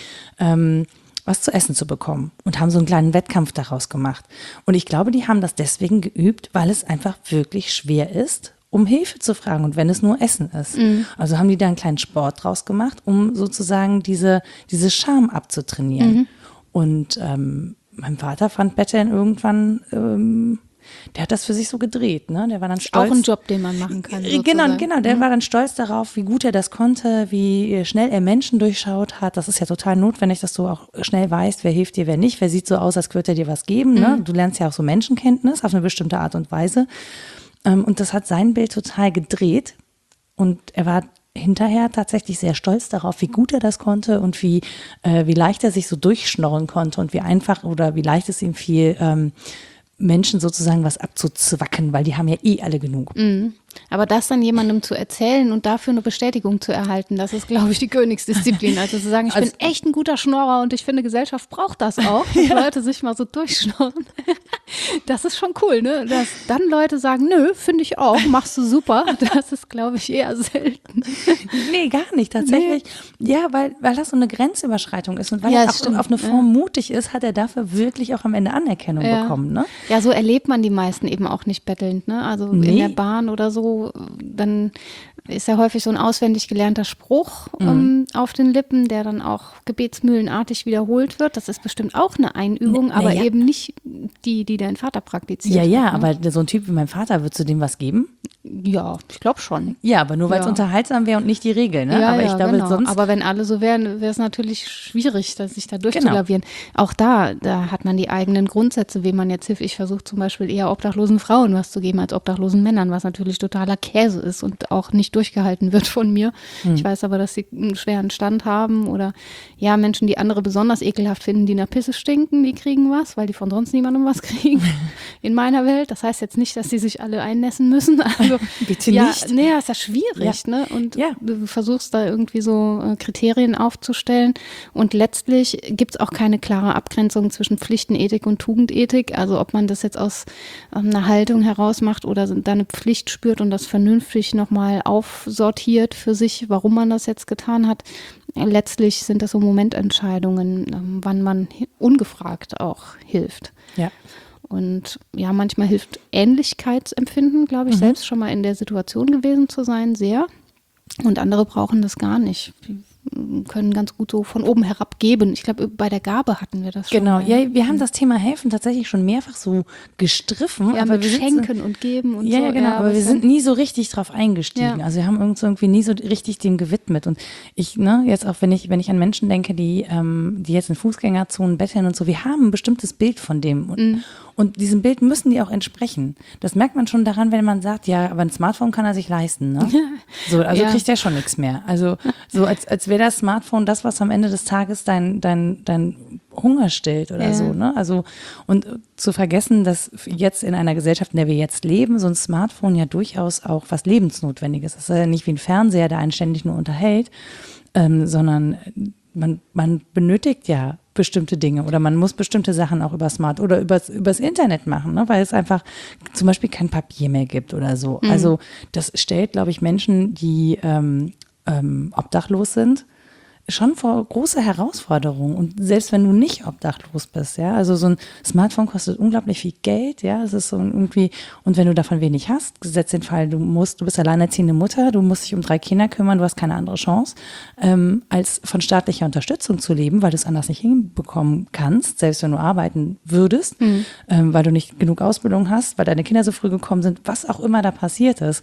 was zu essen zu bekommen und haben so einen kleinen Wettkampf daraus gemacht. Und ich glaube, die haben das deswegen geübt, weil es einfach wirklich schwer ist, um Hilfe zu fragen und wenn es nur Essen ist. Also haben die da einen kleinen Sport draus gemacht, um sozusagen diese Scham abzutrainieren. Und mein Vater fand Betteln irgendwann der hat das für sich so gedreht, ne? Der war dann stolz. Auch ein Job, den man machen kann. Sozusagen. Genau. Der war dann stolz darauf, wie gut er das konnte, wie schnell er Menschen durchschaut hat. Das ist ja total notwendig, dass du auch schnell weißt, wer hilft dir, wer nicht. Wer sieht so aus, als würde er dir was geben, ne? Du lernst ja auch so Menschenkenntnis auf eine bestimmte Art und Weise. Und das hat sein Bild total gedreht. Und er war hinterher tatsächlich sehr stolz darauf, wie gut er das konnte und wie leicht er sich so durchschnorren konnte und wie einfach oder wie leicht es ihm fiel, Menschen sozusagen was abzuzwacken, weil die haben ja alle genug. Aber das dann jemandem zu erzählen und dafür eine Bestätigung zu erhalten, das ist, glaube ich, die Königsdisziplin. Also zu sagen, ich bin echt ein guter Schnorrer und ich finde, Gesellschaft braucht das auch, dass Leute sich mal so durchschnorren. Das ist schon cool, ne? Dass dann Leute sagen, nö, finde ich auch, machst du super. Das ist, glaube ich, eher selten. Nee, gar nicht, tatsächlich. Nee. Ja, weil das so eine Grenzüberschreitung ist und weil er auch auf eine Form mutig ist, hat er dafür wirklich auch am Ende Anerkennung bekommen, ne? Ja, so erlebt man die meisten eben auch nicht bettelnd, ne? Also in der Bahn oder so, dann ist ja häufig so ein auswendig gelernter Spruch auf den Lippen, der dann auch gebetsmühlenartig wiederholt wird. Das ist bestimmt auch eine Einübung, aber eben nicht die dein Vater praktiziert. Ja, aber so ein Typ wie mein Vater, würdest du dem was geben? Ja, ich glaube schon. Ja, aber nur weil es unterhaltsam wäre und nicht die Regel, ne? Ja, aber ich glaube, sonst. Aber wenn alle so wären, wäre es natürlich schwierig, sich da durchzulavieren. Auch da hat man die eigenen Grundsätze, wem man jetzt hilft. Ich versuche zum Beispiel eher obdachlosen Frauen was zu geben als obdachlosen Männern, was natürlich totaler Käse ist und auch nicht durchgehalten wird von mir. Ich weiß aber, dass sie einen schweren Stand haben oder ja, Menschen, die andere besonders ekelhaft finden, die nach Pisse stinken, die kriegen was, weil die von sonst niemandem was kriegen in meiner Welt. Das heißt jetzt nicht, dass sie sich alle einnässen müssen. Also, bitte nicht. Nee, ist ja schwierig, ne? Und du versuchst da irgendwie so Kriterien aufzustellen und letztlich gibt es auch keine klare Abgrenzung zwischen Pflichtenethik und Tugendethik. Also ob man das jetzt aus einer Haltung heraus macht oder da eine Pflicht spürt und das vernünftig nochmal aufsortiert für sich, warum man das jetzt getan hat. Letztlich sind das so Momententscheidungen, wann man ungefragt auch hilft. Ja. Und ja, manchmal hilft Ähnlichkeitsempfinden, glaube ich, selbst schon mal in der Situation gewesen zu sein, sehr. Und andere brauchen das gar nicht. können ganz gut so von oben herab geben. Ich glaube, bei der Gabe hatten wir das schon. Genau, ja, wir haben das Thema Helfen tatsächlich schon mehrfach so gestriffen. Ja, aber mit Schenken und Geben und so. Ja, genau, aber wir sind nie so richtig drauf eingestiegen. Ja. Also wir haben uns irgendwie nie so richtig dem gewidmet. Und ich, jetzt auch, wenn ich an Menschen denke, die jetzt in Fußgängerzonen betteln und so, wir haben ein bestimmtes Bild von dem. Und diesem Bild müssen die auch entsprechen. Das merkt man schon daran, wenn man sagt, ja, aber ein Smartphone kann er sich leisten, ne? So, also kriegt er schon nichts mehr. Also so als wäre das Smartphone das, was am Ende des Tages dein Hunger stillt oder so, ne? Also und zu vergessen, dass jetzt in einer Gesellschaft, in der wir jetzt leben, so ein Smartphone ja durchaus auch was Lebensnotwendiges ist. Das ist ja nicht wie ein Fernseher, der einen ständig nur unterhält, sondern man benötigt ja bestimmte Dinge oder man muss bestimmte Sachen auch übers Internet machen, ne? Weil es einfach zum Beispiel kein Papier mehr gibt oder so. Also das stellt, glaube ich, Menschen, die obdachlos sind, schon vor große Herausforderungen. Und selbst wenn du nicht obdachlos bist, ja, also so ein Smartphone kostet unglaublich viel Geld, ja, es ist so irgendwie, und wenn du davon wenig hast, gesetzt den Fall, du bist alleinerziehende Mutter, du musst dich um 3 Kinder kümmern, du hast keine andere Chance, als von staatlicher Unterstützung zu leben, weil du es anders nicht hinbekommen kannst, selbst wenn du arbeiten würdest, weil du nicht genug Ausbildung hast, weil deine Kinder so früh gekommen sind, was auch immer da passiert ist.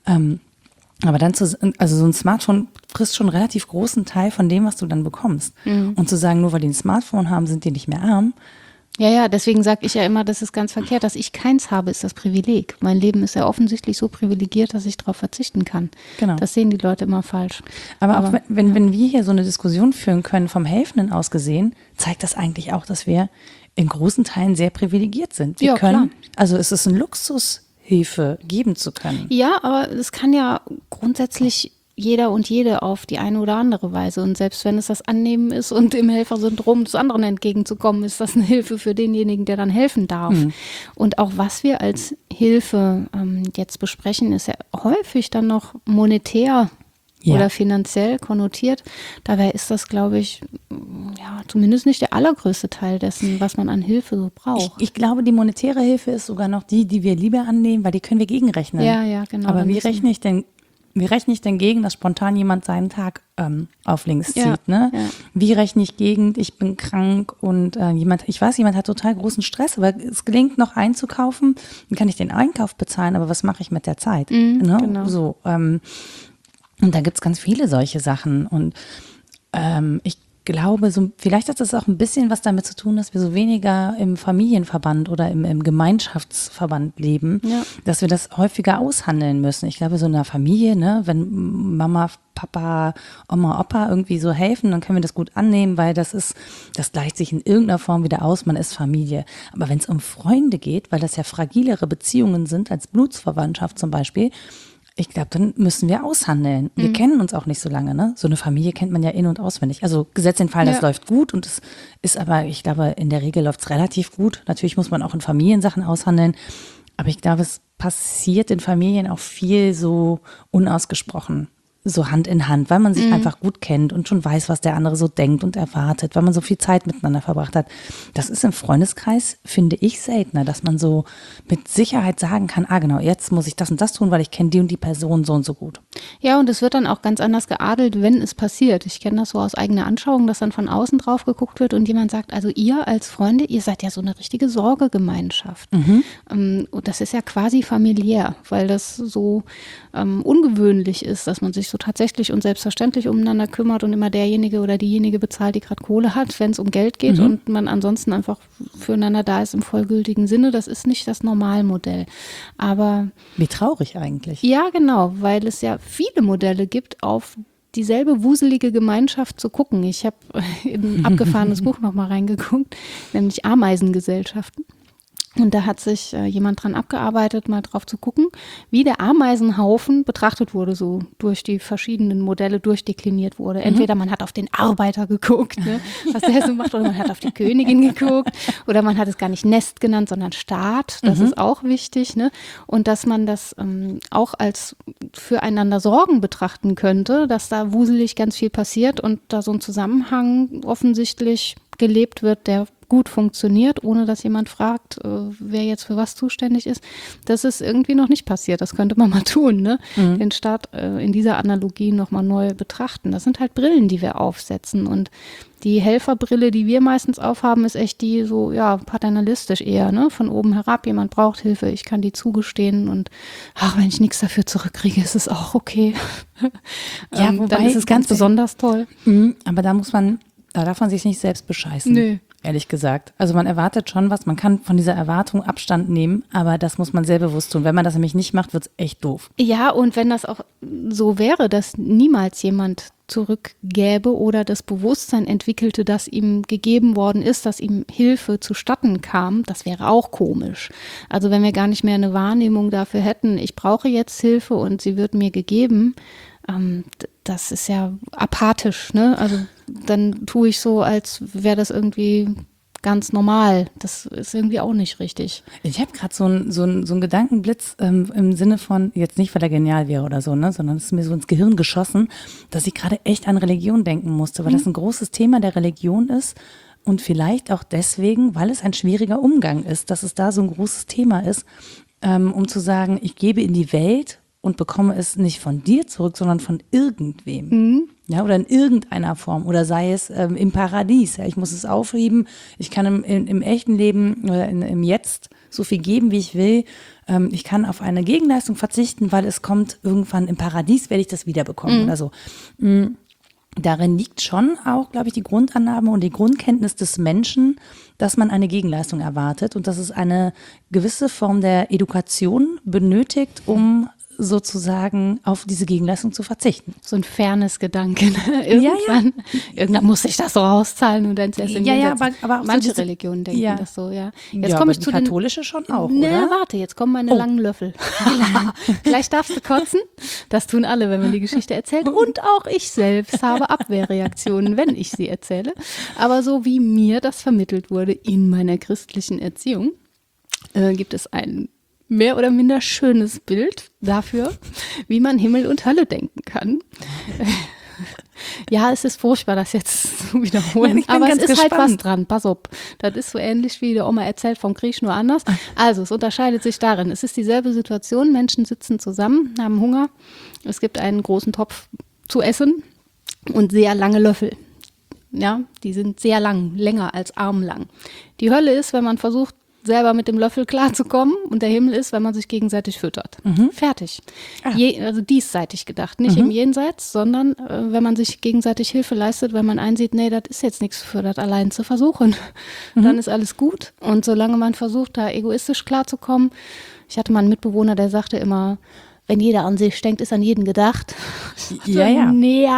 Aber dann so ein Smartphone frisst schon einen relativ großen Teil von dem, was du dann bekommst. Und zu sagen, nur weil die ein Smartphone haben, sind die nicht mehr arm. Ja, deswegen sage ich ja immer, das ist ganz verkehrt. Dass ich keins habe, ist das Privileg. Mein Leben ist ja offensichtlich so privilegiert, dass ich darauf verzichten kann. Genau. Das sehen die Leute immer falsch. Aber auch wenn wir hier so eine Diskussion führen können, vom Helfenden aus gesehen, zeigt das eigentlich auch, dass wir in großen Teilen sehr privilegiert sind. Wir können, also es ist ein Luxus, Hilfe geben zu können. Ja, aber es kann ja grundsätzlich jeder und jede auf die eine oder andere Weise. Und selbst wenn es das Annehmen ist und im Helfersyndrom des anderen entgegenzukommen, ist das eine Hilfe für denjenigen, der dann helfen darf. Und auch was wir als Hilfe jetzt besprechen, ist ja häufig dann noch monetär oder finanziell konnotiert. Dabei ist das, glaube ich, zumindest nicht der allergrößte Teil dessen, was man an Hilfe so braucht. Ich glaube, die monetäre Hilfe ist sogar noch die wir lieber annehmen, weil die können wir gegenrechnen. Ja, genau. Aber wie rechne ich denn gegen, dass spontan jemand seinen Tag auf links zieht, ne? Ja. Wie rechne ich gegen, ich bin krank und jemand hat total großen Stress, aber es gelingt noch einzukaufen, dann kann ich den Einkauf bezahlen, aber was mache ich mit der Zeit? Ne? Genau. So, und da gibt's ganz viele solche Sachen und ich glaube, vielleicht hat das auch ein bisschen was damit zu tun, dass wir so weniger im Familienverband oder im Gemeinschaftsverband leben, dass wir das häufiger aushandeln müssen. Ich glaube, so in einer Familie, ne, wenn Mama, Papa, Oma, Opa irgendwie so helfen, dann können wir das gut annehmen, weil das gleicht sich in irgendeiner Form wieder aus, man ist Familie. Aber wenn es um Freunde geht, weil das ja fragilere Beziehungen sind als Blutsverwandtschaft zum Beispiel, ich glaube, dann müssen wir aushandeln. Wir kennen uns auch nicht so lange, ne? So eine Familie kennt man ja in- und auswendig. Also gesetzt den Fall, das läuft gut und es ist aber, ich glaube, in der Regel läuft es relativ gut. Natürlich muss man auch in Familiensachen aushandeln. Aber ich glaube, es passiert in Familien auch viel so unausgesprochen. So Hand in Hand, weil man sich einfach gut kennt und schon weiß, was der andere so denkt und erwartet, weil man so viel Zeit miteinander verbracht hat. Das ist im Freundeskreis, finde ich, seltener, dass man so mit Sicherheit sagen kann, genau, jetzt muss ich das und das tun, weil ich kenne die und die Person so und so gut. Ja, und es wird dann auch ganz anders geadelt, wenn es passiert. Ich kenne das so aus eigener Anschauung, dass dann von außen drauf geguckt wird und jemand sagt, also ihr als Freunde, ihr seid ja so eine richtige Sorgegemeinschaft. Und das ist ja quasi familiär, weil das so ungewöhnlich ist, dass man sich so tatsächlich und selbstverständlich umeinander kümmert und immer derjenige oder diejenige bezahlt, die gerade Kohle hat, wenn es um Geld geht und man ansonsten einfach füreinander da ist im vollgültigen Sinne. Das ist nicht das Normalmodell. Aber wie traurig eigentlich. Ja, genau, weil es ja viele Modelle gibt, auf dieselbe wuselige Gemeinschaft zu gucken. Ich habe in ein abgefahrenes Buch nochmal reingeguckt, nämlich Ameisengesellschaften. Und da hat sich jemand dran abgearbeitet, mal drauf zu gucken, wie der Ameisenhaufen betrachtet wurde, so durch die verschiedenen Modelle durchdekliniert wurde. Entweder man hat auf den Arbeiter geguckt, ne, was der so macht, oder man hat auf die Königin geguckt, oder man hat es gar nicht Nest genannt, sondern Staat. Das ist auch wichtig, ne? Und dass man das auch als füreinander Sorgen betrachten könnte, dass da wuselig ganz viel passiert und da so ein Zusammenhang offensichtlich gelebt wird, der gut funktioniert, ohne dass jemand fragt, wer jetzt für was zuständig ist. Das ist irgendwie noch nicht passiert. Das könnte man mal tun, ne? Den Staat in dieser Analogie nochmal neu betrachten. Das sind halt Brillen, die wir aufsetzen. Und die Helferbrille, die wir meistens aufhaben, ist echt die so, ja, paternalistisch eher, ne? Von oben herab, jemand braucht Hilfe, ich kann die zugestehen und wenn ich nichts dafür zurückkriege, ist es auch okay. Ja, wobei dann ist es ganz besonders toll. Aber da darf man sich nicht selbst bescheißen. Nö. Ehrlich gesagt. Also man erwartet schon was, man kann von dieser Erwartung Abstand nehmen, aber das muss man sehr bewusst tun. Wenn man das nämlich nicht macht, wird es echt doof. Ja, und wenn das auch so wäre, dass niemals jemand zurückgäbe oder das Bewusstsein entwickelte, das ihm gegeben worden ist, dass ihm Hilfe zustatten kam, das wäre auch komisch. Also wenn wir gar nicht mehr eine Wahrnehmung dafür hätten, ich brauche jetzt Hilfe und sie wird mir gegeben, das ist ja apathisch, ne? Also dann tue ich so, als wäre das irgendwie ganz normal. Das ist irgendwie auch nicht richtig. Ich habe gerade so einen Gedankenblitz im Sinne von, jetzt nicht, weil er genial wäre oder so, ne, sondern es ist mir so ins Gehirn geschossen, dass ich gerade echt an Religion denken musste, weil das ein großes Thema der Religion ist und vielleicht auch deswegen, weil es ein schwieriger Umgang ist, dass es da so ein großes Thema ist, um zu sagen, ich gebe in die Welt und bekomme es nicht von dir zurück, sondern von irgendwem. Ja, oder in irgendeiner Form. Oder sei es im Paradies. Ja, ich muss es aufheben. Ich kann im echten Leben oder im Jetzt so viel geben, wie ich will. Ich kann auf eine Gegenleistung verzichten, weil es kommt irgendwann im Paradies, werde ich das wiederbekommen oder so. Darin liegt schon auch, glaube ich, die Grundannahme und die Grundkenntnis des Menschen, dass man eine Gegenleistung erwartet und dass es eine gewisse Form der Education benötigt, um sozusagen auf diese Gegenleistung zu verzichten. So ein Fairness-Gedanke. Irgendwann muss ich das so rauszahlen und dann zuerst aber auch manche so Religionen denken das so, ja. Jetzt komme ich zu den katholische schon auch, oder? Warte, jetzt kommen meine langen Löffel. Gleich darfst du kotzen. Das tun alle, wenn man die Geschichte erzählt. Und auch ich selbst habe Abwehrreaktionen, wenn ich sie erzähle. Aber so wie mir das vermittelt wurde in meiner christlichen Erziehung, gibt es ein mehr oder minder schönes Bild dafür, wie man Himmel und Hölle denken kann. Ja, es ist furchtbar, das jetzt zu wiederholen, aber es ist halt was dran. Pass auf, das ist so ähnlich wie der Oma erzählt vom Krieg, nur anders. Also es unterscheidet sich darin. Es ist dieselbe Situation, Menschen sitzen zusammen, haben Hunger, es gibt einen großen Topf zu essen und sehr lange Löffel. Ja, die sind sehr lang, länger als armlang. Die Hölle ist, wenn man versucht, selber mit dem Löffel klarzukommen und der Himmel ist, wenn man sich gegenseitig füttert. Fertig. Also diesseitig gedacht, nicht im Jenseits, sondern wenn man sich gegenseitig Hilfe leistet, wenn man einsieht, nee, das ist jetzt nichts für das allein zu versuchen, dann ist alles gut. Und solange man versucht, da egoistisch klarzukommen, ich hatte mal einen Mitbewohner, der sagte immer, wenn jeder an sich denkt, ist an jeden gedacht. Nee.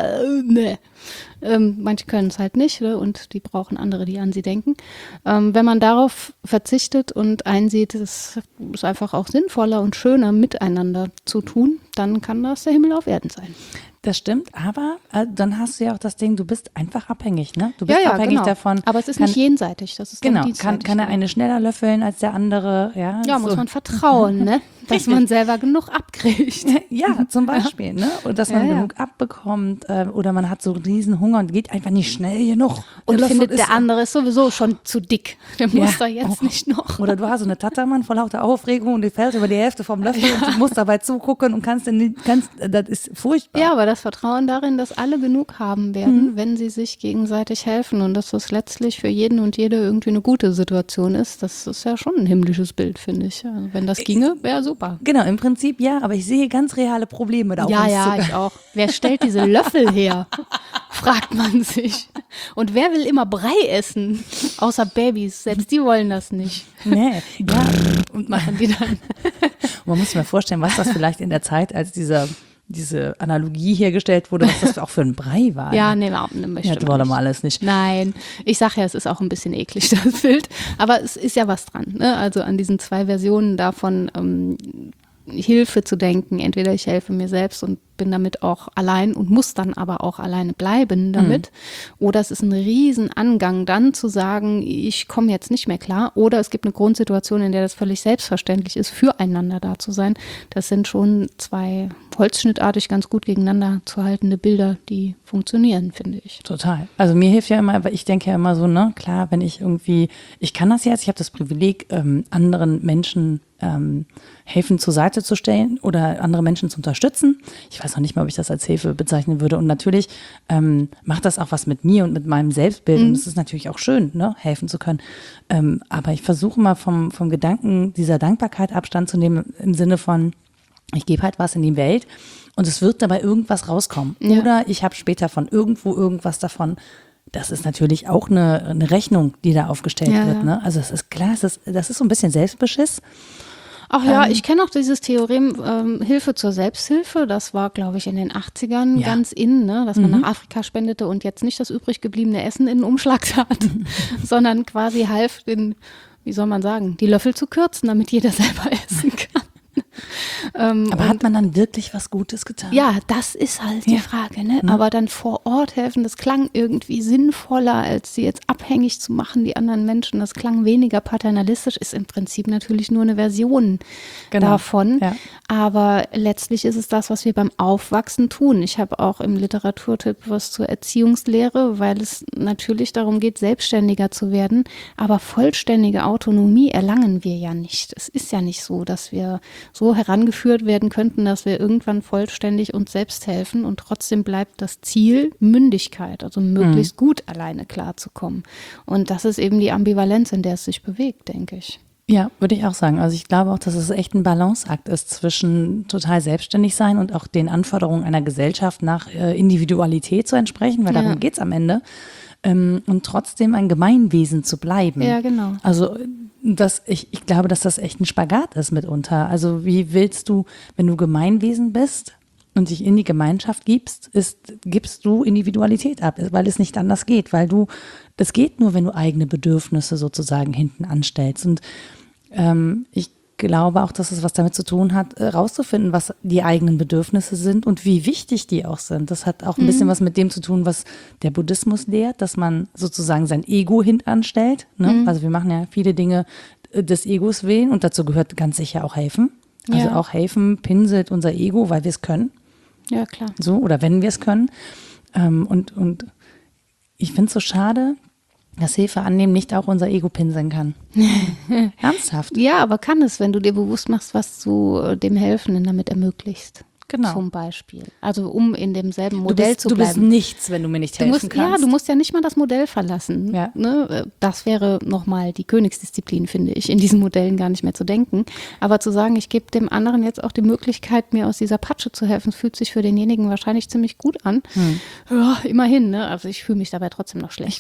Manche können es halt nicht, ne? Und die brauchen andere, die an sie denken. Wenn man darauf verzichtet und einsieht, es ist einfach auch sinnvoller und schöner miteinander zu tun, dann kann das der Himmel auf Erden sein. Das stimmt, aber dann hast du ja auch das Ding, du bist einfach abhängig, ne? Du bist abhängig davon. Aber es ist nicht jenseitig, das ist genau, kann er eine schneller löffeln als der andere, ja. Ja, so. Muss man vertrauen, ne? Dass man selber genug abkriegt. Ja, zum Beispiel, ne? Und dass man genug abbekommt oder man hat so riesen Hunger und geht einfach nicht schnell genug. Und findet, der andere ist sowieso schon zu dick. Der muss da jetzt nicht noch. Oder du hast so eine Tattermann vor lauter Aufregung und die fällt über die Hälfte vom Löffel und du musst dabei zugucken und das ist furchtbar. Ja, aber das Vertrauen darin, dass alle genug haben werden, wenn sie sich gegenseitig helfen und dass das letztlich für jeden und jede irgendwie eine gute Situation ist, das ist ja schon ein himmlisches Bild, finde ich. Also wenn das ginge, wäre super. Genau, im Prinzip ja, aber ich sehe ganz reale Probleme da. Ja, ich auch. Wer stellt diese Löffel her? Fragt man sich. Und wer will immer Brei essen? Außer Babys, selbst die wollen das nicht. Nee, ja. Und machen die dann. Man muss sich mal vorstellen, was das vielleicht in der Zeit, als diese Analogie hergestellt wurde, was das auch für ein Brei war. Ja, nee, möchte das wollen wir alles nicht. Nein, ich sage ja, es ist auch ein bisschen eklig, das Bild, aber es ist ja was dran, ne? Also an diesen zwei Versionen davon, Hilfe zu denken. Entweder ich helfe mir selbst und bin damit auch allein und muss dann aber auch alleine bleiben damit. Oder es ist ein Riesenangang, dann zu sagen, ich komme jetzt nicht mehr klar. Oder es gibt eine Grundsituation, in der das völlig selbstverständlich ist, füreinander da zu sein. Das sind schon zwei holzschnittartig ganz gut gegeneinander zu haltende Bilder, die funktionieren, finde ich. Total. Also mir hilft ja immer, aber ich denke ja immer so, ne, klar, wenn ich irgendwie, ich kann das jetzt, ich habe das Privileg, anderen Menschen helfen zur Seite zu stellen oder andere Menschen zu unterstützen. Ich weiß noch nicht mal, ob ich das als Hilfe bezeichnen würde. Und natürlich macht das auch was mit mir und mit meinem Selbstbild. Und es ist natürlich auch schön, ne, helfen zu können. Aber ich versuche mal vom Gedanken dieser Dankbarkeit Abstand zu nehmen, im Sinne von, ich gebe halt was in die Welt und es wird dabei irgendwas rauskommen. Ja. Oder ich habe später von irgendwo irgendwas davon. Das ist natürlich auch eine Rechnung, die da aufgestellt wird. Ne? Also es ist klar, das ist so ein bisschen Selbstbeschiss. Ach ja, ich kenne auch dieses Theorem Hilfe zur Selbsthilfe. Das war, glaube ich, in den 80ern ganz in, ne? Dass man nach Afrika spendete und jetzt nicht das übrig gebliebene Essen in den Umschlag tat, sondern quasi half, wie soll man sagen, die Löffel zu kürzen, damit jeder selber essen kann. Aber hat man dann wirklich was Gutes getan? Ja, das ist halt die Frage, ne? Aber dann vor Ort helfen, das klang irgendwie sinnvoller, als sie jetzt abhängig zu machen, die anderen Menschen. Das klang weniger paternalistisch, ist im Prinzip natürlich nur eine Version davon. Ja. Aber letztlich ist es das, was wir beim Aufwachsen tun. Ich habe auch im Literaturtipp was zur Erziehungslehre, weil es natürlich darum geht, selbstständiger zu werden. Aber vollständige Autonomie erlangen wir ja nicht. Es ist ja nicht so, dass wir so herangeführt werden könnten, dass wir irgendwann vollständig uns selbst helfen und trotzdem bleibt das Ziel Mündigkeit, also möglichst gut alleine klarzukommen. Und das ist eben die Ambivalenz, in der es sich bewegt, denke ich. Ja, würde ich auch sagen. Also ich glaube auch, dass es echt ein Balanceakt ist zwischen total selbstständig sein und auch den Anforderungen einer Gesellschaft nach Individualität zu entsprechen, weil darum geht's am Ende. Und trotzdem ein Gemeinwesen zu bleiben. Ja, genau. Also ich glaube, dass das echt ein Spagat ist mitunter. Also wie willst du, wenn du Gemeinwesen bist und dich in die Gemeinschaft gibst du Individualität ab, weil es nicht anders geht, das geht nur, wenn du eigene Bedürfnisse sozusagen hinten anstellst. Und ich glaube auch, dass es was damit zu tun hat, rauszufinden, was die eigenen Bedürfnisse sind und wie wichtig die auch sind. Das hat auch ein bisschen was mit dem zu tun, was der Buddhismus lehrt, dass man sozusagen sein Ego hintanstellt. Ne? Also wir machen ja viele Dinge des Egos willen und dazu gehört ganz sicher auch helfen. Also auch helfen pinselt unser Ego, weil wir es können. Ja, klar. So, oder wenn wir es können. Und ich finde es so schade, dass Hilfe annehmen nicht auch unser Ego pinseln kann. Ernsthaft? Ja, aber kann es, wenn du dir bewusst machst, was du dem Helfenden damit ermöglicht. Genau. Zum Beispiel. Also um in demselben Modell zu bleiben. Du bist nichts, wenn du mir nicht helfen kannst. Ja, du musst ja nicht mal das Modell verlassen. Ja. Ne? Das wäre nochmal die Königsdisziplin, finde ich, in diesen Modellen gar nicht mehr zu denken. Aber zu sagen, ich gebe dem anderen jetzt auch die Möglichkeit, mir aus dieser Patsche zu helfen, fühlt sich für denjenigen wahrscheinlich ziemlich gut an. Ja, immerhin. Ne? Also ich fühle mich dabei trotzdem noch schlecht.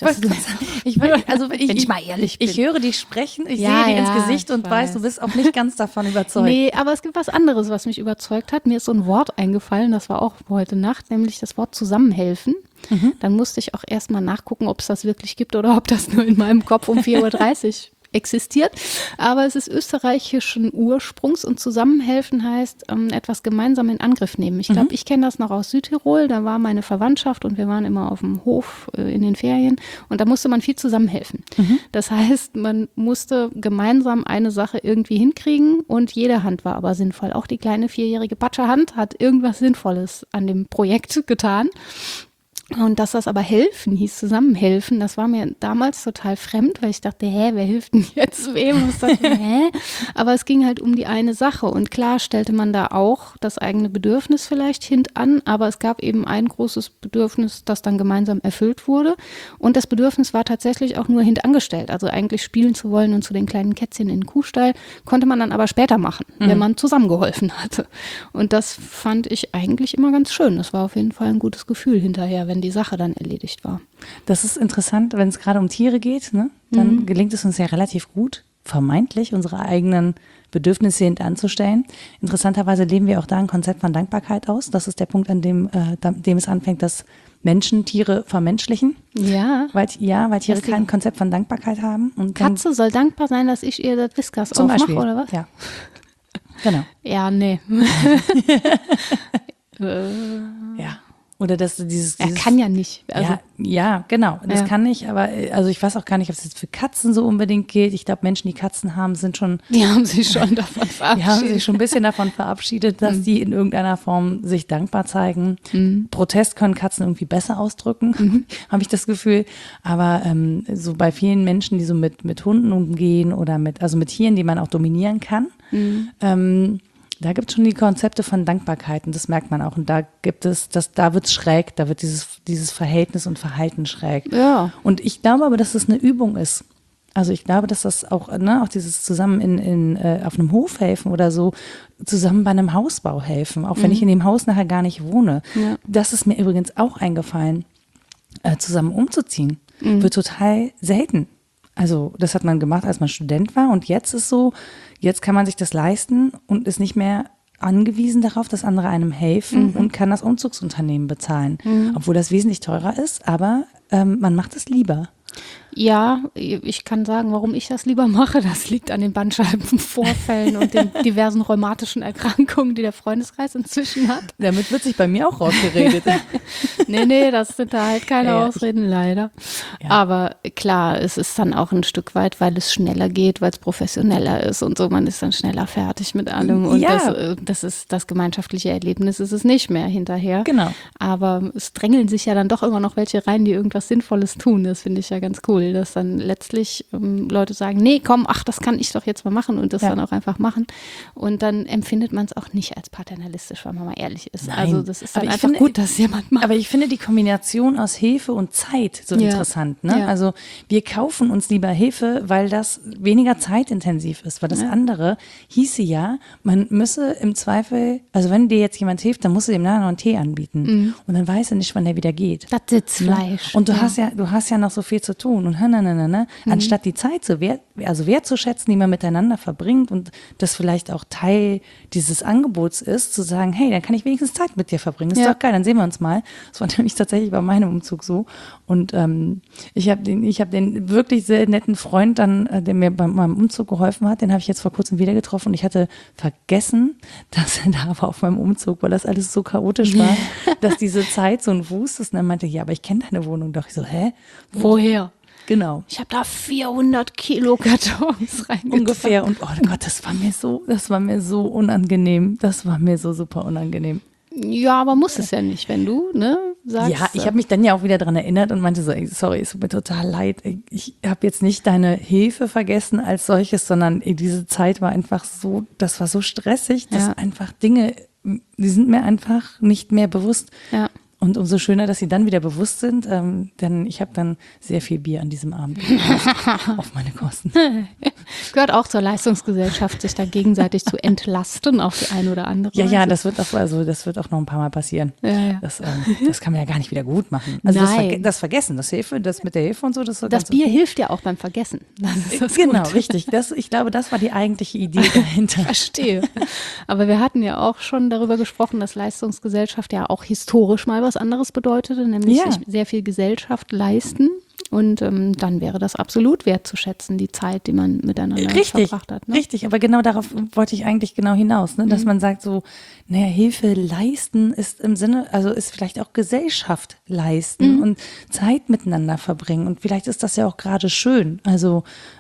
Wenn ich mal ehrlich bin. Ich höre dich sprechen, ich sehe dir ins Gesicht und weiß, du bist auch nicht ganz davon überzeugt. Nee, aber es gibt was anderes, was mich überzeugt hat. Mir ist so ein Wort eingefallen, das war auch heute Nacht, nämlich das Wort Zusammenhelfen. Dann musste ich auch erstmal nachgucken, ob es das wirklich gibt oder ob das nur in meinem Kopf um 4.30 Uhr existiert. Aber es ist österreichischen Ursprungs und Zusammenhelfen heißt, etwas gemeinsam in Angriff nehmen. Ich glaube, ich kenne das noch aus Südtirol, da war meine Verwandtschaft und wir waren immer auf dem Hof in den Ferien und da musste man viel zusammenhelfen. Das heißt, man musste gemeinsam eine Sache irgendwie hinkriegen und jede Hand war aber sinnvoll. Auch die kleine 4-jährige Patscherhand hat irgendwas Sinnvolles an dem Projekt getan. Und dass das aber helfen hieß, zusammenhelfen, das war mir damals total fremd, weil ich dachte, wer hilft denn jetzt wem? Aber es ging halt um die eine Sache und klar stellte man da auch das eigene Bedürfnis vielleicht hintan, aber es gab eben ein großes Bedürfnis, das dann gemeinsam erfüllt wurde und das Bedürfnis war tatsächlich auch nur hintangestellt, also eigentlich spielen zu wollen und zu den kleinen Kätzchen in den Kuhstall, konnte man dann aber später machen, wenn man zusammengeholfen hatte. Und das fand ich eigentlich immer ganz schön, das war auf jeden Fall ein gutes Gefühl hinterher, wenn die Sache dann erledigt war. Das ist interessant, wenn es gerade um Tiere geht, ne? Dann gelingt es uns ja relativ gut, vermeintlich unsere eigenen Bedürfnisse hintanzustellen. Interessanterweise leben wir auch da ein Konzept von Dankbarkeit aus. Das ist der Punkt, an dem es anfängt, dass Menschen Tiere vermenschlichen. Ja. Weil Tiere kein Konzept von Dankbarkeit haben. Und Katze soll dankbar sein, dass ich ihr das Whiskas aufmache, oder was? Ja. Genau. Ja, nee. Ja. Oder dass dieses Er kann ja nicht. Also, ja, genau. Das kann nicht, aber also ich weiß auch gar nicht, ob es jetzt für Katzen so unbedingt gilt. Ich glaube, Menschen, die Katzen haben, die haben sich schon davon verabschiedet. Die haben sich schon ein bisschen davon verabschiedet, dass die in irgendeiner Form sich dankbar zeigen. Protest können Katzen irgendwie besser ausdrücken, habe ich das Gefühl. Aber so bei vielen Menschen, die so mit Hunden umgehen oder mit Tieren, die man auch dominieren kann, da gibt es schon die Konzepte von Dankbarkeit und das merkt man auch. Und da da wird es schräg, da wird dieses Verhältnis und Verhalten schräg. Ja. Und ich glaube aber, dass das eine Übung ist. Also ich glaube, dass das auch dieses zusammen auf einem Hof helfen oder so, zusammen bei einem Hausbau helfen, auch wenn ich in dem Haus nachher gar nicht wohne. Ja. Das ist mir übrigens auch eingefallen, zusammen umzuziehen. Wird total selten. Also das hat man gemacht, als man Student war und jetzt ist so, jetzt kann man sich das leisten und ist nicht mehr angewiesen darauf, dass andere einem helfen und kann das Umzugsunternehmen bezahlen. Obwohl das wesentlich teurer ist, aber man macht es lieber. Ja, ich kann sagen, warum ich das lieber mache. Das liegt an den Bandscheibenvorfällen und den diversen rheumatischen Erkrankungen, die der Freundeskreis inzwischen hat. Damit wird sich bei mir auch rausgeredet. Nee, das sind da halt keine Ausreden, leider. Ja. Aber klar, es ist dann auch ein Stück weit, weil es schneller geht, weil es professioneller ist und so. Man ist dann schneller fertig mit allem. Und das ist das gemeinschaftliche Erlebnis, ist es nicht mehr hinterher. Genau. Aber es drängeln sich ja dann doch immer noch welche rein, die irgendwas Sinnvolles tun. Das finde ich ja ganz cool, dass dann letztlich Leute sagen, nee, komm, das kann ich doch jetzt mal machen und das dann auch einfach machen. Und dann empfindet man es auch nicht als paternalistisch, wenn man mal ehrlich ist. Nein. Also das ist dann einfach gut, dass jemand macht. Aber ich finde die Kombination aus Hilfe und Zeit so interessant. Ne? Ja. Also wir kaufen uns lieber Hilfe, weil das weniger zeitintensiv ist. Weil das andere hieße ja, man müsse im Zweifel, also wenn dir jetzt jemand hilft, dann musst du dem nachher noch einen Tee anbieten. Und dann weiß er nicht, wann der wieder geht. Das Sitzfleisch. Ne? Und du hast ja noch so viel zu tun. Und anstatt die Zeit so wertzuschätzen, die man miteinander verbringt und das vielleicht auch Teil dieses Angebots ist, zu sagen, hey, dann kann ich wenigstens Zeit mit dir verbringen. Das ist doch geil, dann sehen wir uns mal. Das war nämlich tatsächlich bei meinem Umzug so. Und ich habe den wirklich sehr netten Freund dann, der mir bei meinem Umzug geholfen hat, den habe ich jetzt vor kurzem wieder getroffen und ich hatte vergessen, dass er da war auf meinem Umzug, weil das alles so chaotisch war, dass diese Zeit so ein Wust ist. Und er meinte, ja, aber ich kenne deine Wohnung doch. Ich so, hä? Woher? Genau. Ich habe da 400 Kilo Kartons reingetan. Ungefähr. Und oh Gott, das war mir so unangenehm. Das war mir so super unangenehm. Ja, aber muss es ja nicht, wenn du, sagst. Ja, ich habe mich dann ja auch wieder dran erinnert und meinte so, ey, sorry, es tut mir total leid. Ich habe jetzt nicht deine Hilfe vergessen als solches, sondern diese Zeit war einfach so, das war so stressig, dass einfach Dinge, die sind mir einfach nicht mehr bewusst. Ja. Und umso schöner, dass sie dann wieder bewusst sind, denn ich habe dann sehr viel Bier an diesem Abend auf meine Kosten. Gehört auch zur Leistungsgesellschaft, sich da gegenseitig zu entlasten auf die eine oder andere Weise. Ja, das wird auch noch ein paar Mal passieren. Ja. Das kann man ja gar nicht wieder gut machen. Also das Vergessen, das mit der Hilfe und so. Das Bier hilft ja auch beim Vergessen. Das ist das genau, gut. Richtig. Ich glaube, das war die eigentliche Idee dahinter. Verstehe. Aber wir hatten ja auch schon darüber gesprochen, dass Leistungsgesellschaft ja auch historisch mal was anderes bedeutete, nämlich sich sehr viel Gesellschaft leisten. Und dann wäre das absolut wertzuschätzen, die Zeit, die man miteinander verbracht hat. Ne? Richtig, aber genau darauf wollte ich eigentlich genau hinaus, ne? Dass man sagt so, Hilfe leisten ist im Sinne, also ist vielleicht auch Gesellschaft leisten und Zeit miteinander verbringen. Und vielleicht ist das ja auch gerade schön. Also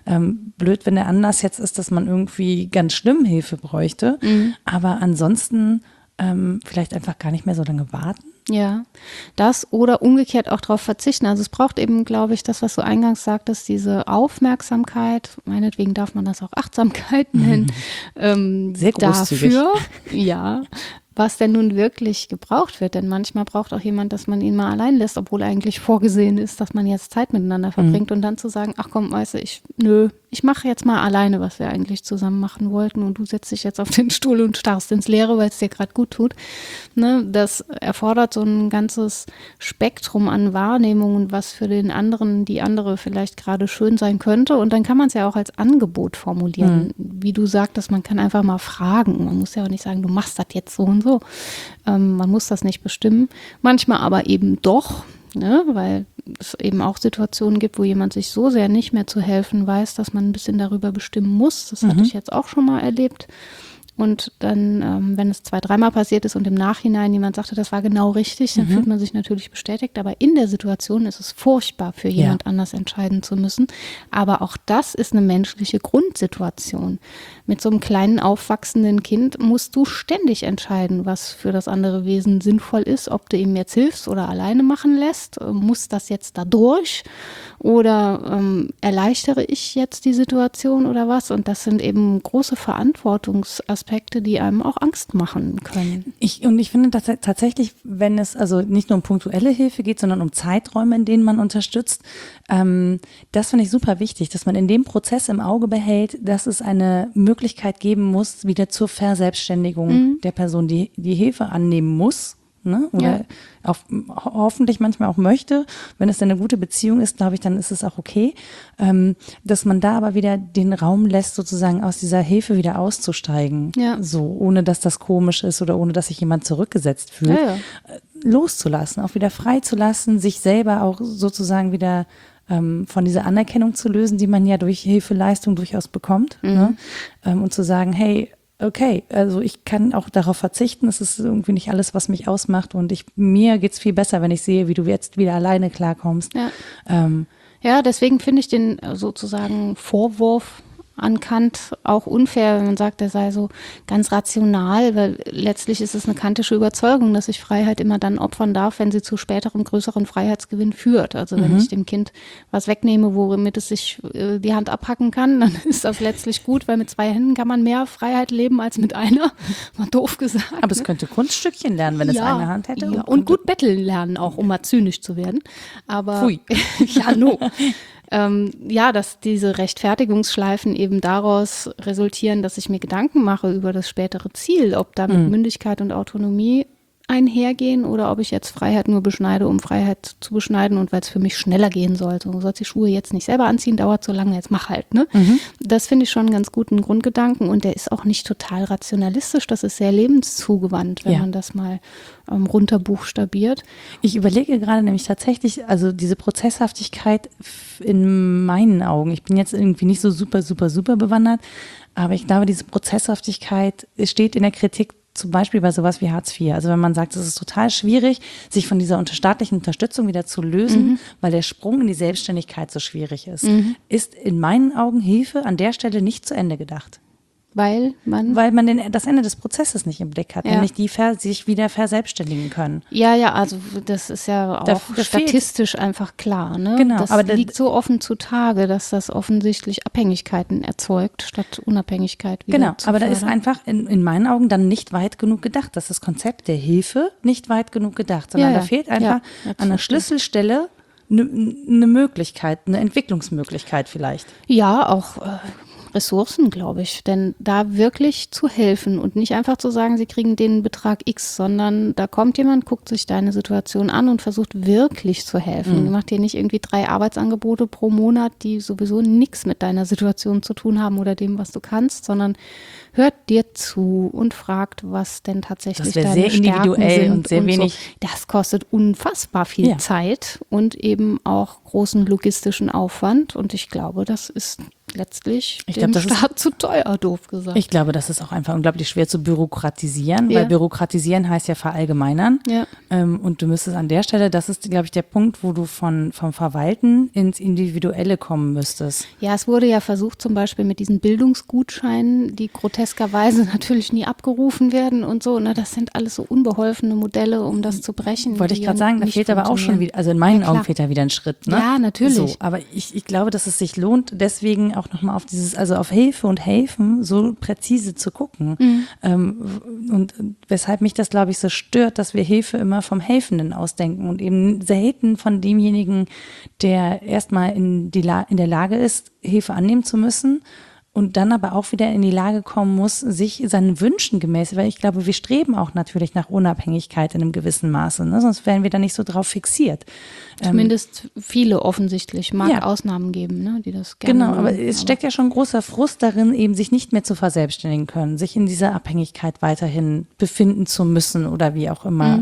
blöd, wenn der Anlass jetzt ist, dass man irgendwie ganz schlimm Hilfe bräuchte. Aber ansonsten vielleicht einfach gar nicht mehr so lange warten. Ja, das oder umgekehrt auch darauf verzichten. Also es braucht eben, glaube ich, das, was du eingangs sagtest, diese Aufmerksamkeit, meinetwegen darf man das auch Achtsamkeit nennen, sehr großzügig. Dafür, ja, was denn nun wirklich gebraucht wird. Denn manchmal braucht auch jemand, dass man ihn mal allein lässt, obwohl eigentlich vorgesehen ist, dass man jetzt Zeit miteinander verbringt und dann zu sagen, ach komm, weißt du, ich mache jetzt mal alleine, was wir eigentlich zusammen machen wollten und du setzt dich jetzt auf den Stuhl und starrst ins Leere, weil es dir gerade gut tut. Ne? Das erfordert so ein ganzes Spektrum an Wahrnehmungen, was für die andere vielleicht gerade schön sein könnte. Und dann kann man es ja auch als Angebot formulieren. Wie du sagtest, man kann einfach mal fragen. Man muss ja auch nicht sagen, du machst das jetzt so und so. Man muss das nicht bestimmen. Manchmal aber eben doch. Ne, weil es eben auch Situationen gibt, wo jemand sich so sehr nicht mehr zu helfen weiß, dass man ein bisschen darüber bestimmen muss. Das hatte ich jetzt auch schon mal erlebt. und dann, wenn es 2-3 Mal passiert ist und im Nachhinein jemand sagte, das war genau richtig, dann fühlt man sich natürlich bestätigt. Aber in der Situation ist es furchtbar, für jemand anders entscheiden zu müssen. Aber auch das ist eine menschliche Grundsituation. Mit so einem kleinen, aufwachsenden Kind musst du ständig entscheiden, was für das andere Wesen sinnvoll ist, ob du ihm jetzt hilfst oder alleine machen lässt. Muss das jetzt da durch? Oder erleichtere ich jetzt die Situation oder was? Und das sind eben große Verantwortungsaspekte, die einem auch Angst machen können. Ich finde dass tatsächlich, wenn es also nicht nur um punktuelle Hilfe geht, sondern um Zeiträume, in denen man unterstützt, das finde ich super wichtig, dass man in dem Prozess im Auge behält, dass es eine Möglichkeit geben muss, wieder zur Verselbstständigung der Person, die Hilfe annehmen muss. Ne? Oder hoffentlich manchmal auch möchte. Wenn es dann eine gute Beziehung ist, glaube ich, dann ist es auch okay. Dass man da aber wieder den Raum lässt, sozusagen aus dieser Hilfe wieder auszusteigen. Ja. So, ohne dass das komisch ist oder ohne dass sich jemand zurückgesetzt fühlt. Ja. Loszulassen, auch wieder freizulassen, sich selber auch sozusagen wieder von dieser Anerkennung zu lösen, die man ja durch Hilfeleistung durchaus bekommt. Ne? Und zu sagen, hey, okay, also ich kann auch darauf verzichten, es ist irgendwie nicht alles, was mich ausmacht und mir geht's viel besser, wenn ich sehe, wie du jetzt wieder alleine klarkommst. Ja, deswegen finde ich den sozusagen Vorwurf an Kant auch unfair, wenn man sagt, er sei so ganz rational, weil letztlich ist es eine kantische Überzeugung, dass ich Freiheit immer dann opfern darf, wenn sie zu späterem, größeren Freiheitsgewinn führt. Also wenn ich dem Kind was wegnehme, womit es sich die Hand abhacken kann, dann ist das letztlich gut, weil mit 2 Händen kann man mehr Freiheit leben als mit einer. Mal doof gesagt. Aber es könnte Kunststückchen lernen, wenn es eine Hand hätte. Ja, und gut betteln lernen auch, um mal zynisch zu werden. Aber Pfui. Ja, no. Dass diese Rechtfertigungsschleifen eben daraus resultieren, dass ich mir Gedanken mache über das spätere Ziel, ob damit Mündigkeit und Autonomie einhergehen oder ob ich jetzt Freiheit nur beschneide, um Freiheit zu beschneiden und weil es für mich schneller gehen soll. Du sollst die Schuhe jetzt nicht selber anziehen, dauert so lange, jetzt mach halt. Ne? Das finde ich schon einen ganz guten Grundgedanken und der ist auch nicht total rationalistisch, das ist sehr lebenszugewandt, wenn man das mal runterbuchstabiert. Ich überlege gerade nämlich tatsächlich, also diese Prozesshaftigkeit in meinen Augen, ich bin jetzt irgendwie nicht so super bewandert, aber ich glaube, diese Prozesshaftigkeit steht in der Kritik zum Beispiel bei sowas wie Hartz IV. Also wenn man sagt, es ist total schwierig, sich von dieser staatlichen Unterstützung wieder zu lösen, weil der Sprung in die Selbstständigkeit so schwierig ist, ist in meinen Augen Hilfe an der Stelle nicht zu Ende gedacht. Weil man das Ende des Prozesses nicht im Blick hat, nämlich die sich wieder verselbstständigen können. Ja, also das ist ja auch statistisch einfach klar. Ne? Genau, das liegt so offen zutage, dass das offensichtlich Abhängigkeiten erzeugt, statt Unabhängigkeit wieder zu aber fördern. da ist einfach in meinen Augen dann nicht weit genug gedacht. Das ist das Konzept der Hilfe nicht weit genug gedacht, sondern da fehlt einfach an der Schlüsselstelle eine Möglichkeit, eine Entwicklungsmöglichkeit vielleicht. Ja, auch Ressourcen, glaube ich, denn da wirklich zu helfen und nicht einfach zu sagen, sie kriegen den Betrag X, sondern da kommt jemand, guckt sich deine Situation an und versucht wirklich zu helfen. Macht dir nicht irgendwie 3 Arbeitsangebote pro Monat, die sowieso nichts mit deiner Situation zu tun haben oder dem, was du kannst, sondern hört dir zu und fragt, was denn tatsächlich deine sehr individuell Stärken sind und sehr wenig. So. Das kostet unfassbar viel Zeit und eben auch großen logistischen Aufwand und ich glaube, das ist letztlich dem Staat zu teuer, doof gesagt. Ich glaube, das ist auch einfach unglaublich schwer zu bürokratisieren, weil bürokratisieren heißt ja verallgemeinern. Ja. Und du müsstest an der Stelle, das ist, glaube ich, der Punkt, wo du vom Verwalten ins Individuelle kommen müsstest. Ja, es wurde ja versucht, zum Beispiel mit diesen Bildungsgutscheinen, die groteskerweise natürlich nie abgerufen werden und so. Ne, das sind alles so unbeholfene Modelle, um das zu brechen. Wollte ich gerade sagen, da fehlt aber auch schon wieder, also in meinen Augen fehlt da wieder ein Schritt. Ne? Ja, natürlich. So, aber ich glaube, dass es sich lohnt, deswegen auch nochmal auf auf Hilfe und Helfen so präzise zu gucken. Und weshalb mich das, glaube ich, so stört, dass wir Hilfe immer vom Helfenden ausdenken und eben selten von demjenigen, der erstmal in der Lage ist, Hilfe annehmen zu müssen und dann aber auch wieder in die Lage kommen muss, sich seinen Wünschen gemäß, weil ich glaube, wir streben auch natürlich nach Unabhängigkeit in einem gewissen Maße, ne? Sonst wären wir da nicht so drauf fixiert. Zumindest viele offensichtlich, mag Ausnahmen geben, ne, die das gerne Genau, aber es steckt ja schon großer Frust darin, eben sich nicht mehr zu verselbstständigen können, sich in dieser Abhängigkeit weiterhin befinden zu müssen oder wie auch immer.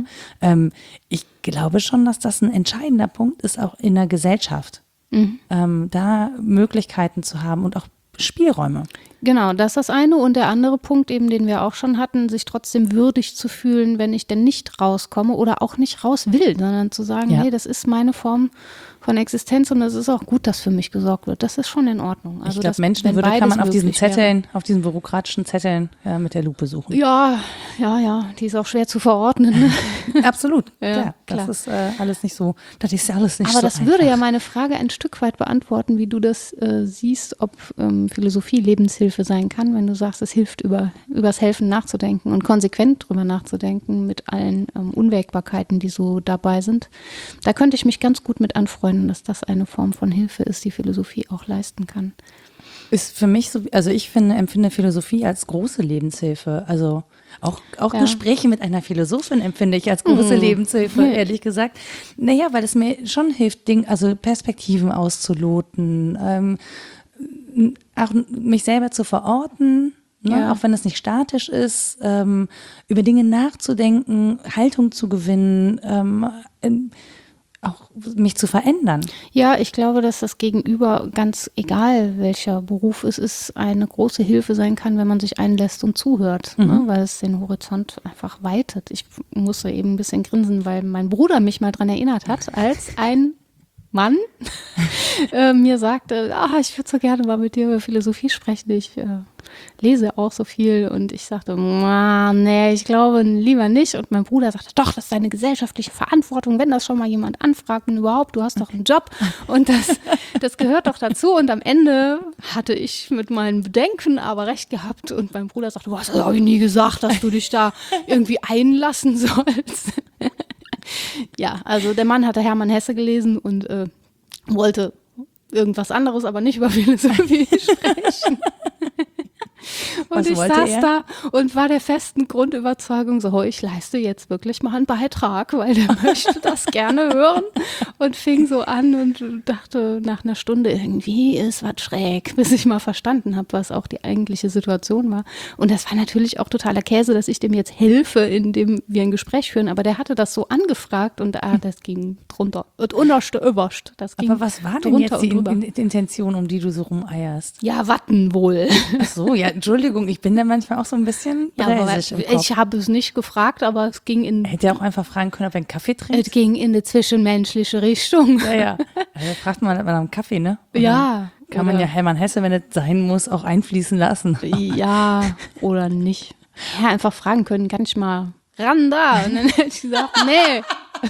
Ich glaube schon, dass das ein entscheidender Punkt ist, auch in der Gesellschaft, da Möglichkeiten zu haben und auch Spielräume. Genau, das ist das eine. Und der andere Punkt eben, den wir auch schon hatten, sich trotzdem würdig zu fühlen, wenn ich denn nicht rauskomme oder auch nicht raus will, sondern zu sagen, hey, das ist meine Form von Existenz und es ist auch gut, dass für mich gesorgt wird. Das ist schon in Ordnung. Also ich glaube, Menschenwürde kann man auf diesen Zetteln, auf diesen bürokratischen Zetteln mit der Lupe suchen. Ja, die ist auch schwer zu verordnen. Ne? Absolut, klar. Das ist alles nicht so, das ist ja alles nicht aber so das einfach. würde ja meine Frage ein Stück weit beantworten, wie du das siehst, ob Philosophie Lebenshilfe sein kann, wenn du sagst, es hilft, übers Helfen nachzudenken und konsequent drüber nachzudenken mit allen Unwägbarkeiten, die so dabei sind. Da könnte ich mich ganz gut mit anfreunden, dass das eine Form von Hilfe ist, die Philosophie auch leisten kann. Ist für mich so, also ich empfinde Philosophie als große Lebenshilfe. Also auch Gespräche mit einer Philosophin empfinde ich als große Lebenshilfe, ehrlich gesagt. Naja, weil es mir schon hilft, also Perspektiven auszuloten, auch mich selber zu verorten, ne, auch wenn es nicht statisch ist, über Dinge nachzudenken, Haltung zu gewinnen, auch mich zu verändern. Ja, ich glaube, dass das Gegenüber, ganz egal welcher Beruf es ist, eine große Hilfe sein kann, wenn man sich einlässt und zuhört, ne, weil es den Horizont einfach weitet. Ich musste eben ein bisschen grinsen, weil mein Bruder mich mal dran erinnert hat, als ein Mann mir sagte, ich würde so gerne mal mit dir über Philosophie sprechen. Ich lese auch so viel und ich sagte, nee, ich glaube lieber nicht. Und mein Bruder sagte, doch, das ist deine gesellschaftliche Verantwortung, wenn das schon mal jemand anfragt und überhaupt, du hast doch einen Job und das gehört doch dazu. Und am Ende hatte ich mit meinen Bedenken aber recht gehabt und mein Bruder sagte, das habe ich nie gesagt, dass du dich da irgendwie einlassen sollst. Ja, also der Mann hatte Hermann Hesse gelesen und wollte irgendwas anderes, aber nicht über Philosophie sprechen. Und ich saß da und war der festen Grundüberzeugung so, ich leiste jetzt wirklich mal einen Beitrag, weil der möchte das gerne hören und fing so an und dachte nach einer Stunde, irgendwie ist was schräg, bis ich mal verstanden habe, was auch die eigentliche Situation war. Und das war natürlich auch totaler Käse, dass ich dem jetzt helfe, indem wir ein Gespräch führen, aber der hatte das so angefragt und das ging drunter und überscht. Aber was war denn jetzt die Intention, um die du so rumeierst? Ja, Watten wohl. Ach so, ja, Entschuldigung, ich bin da manchmal auch so ein bisschen bräsig im Kopf. Ich habe es nicht gefragt, aber es ging in... Hätte er auch einfach fragen können, ob er einen Kaffee trinkt? Es ging in eine zwischenmenschliche Richtung. Ja. Also fragt man nach einem Kaffee, ne? Und ja. Kann man ja Hermann Hesse, wenn es sein muss, auch einfließen lassen. Ja, oder nicht. Ja, einfach fragen können, kann ich mal ran da? Und dann hätte ich gesagt, nee,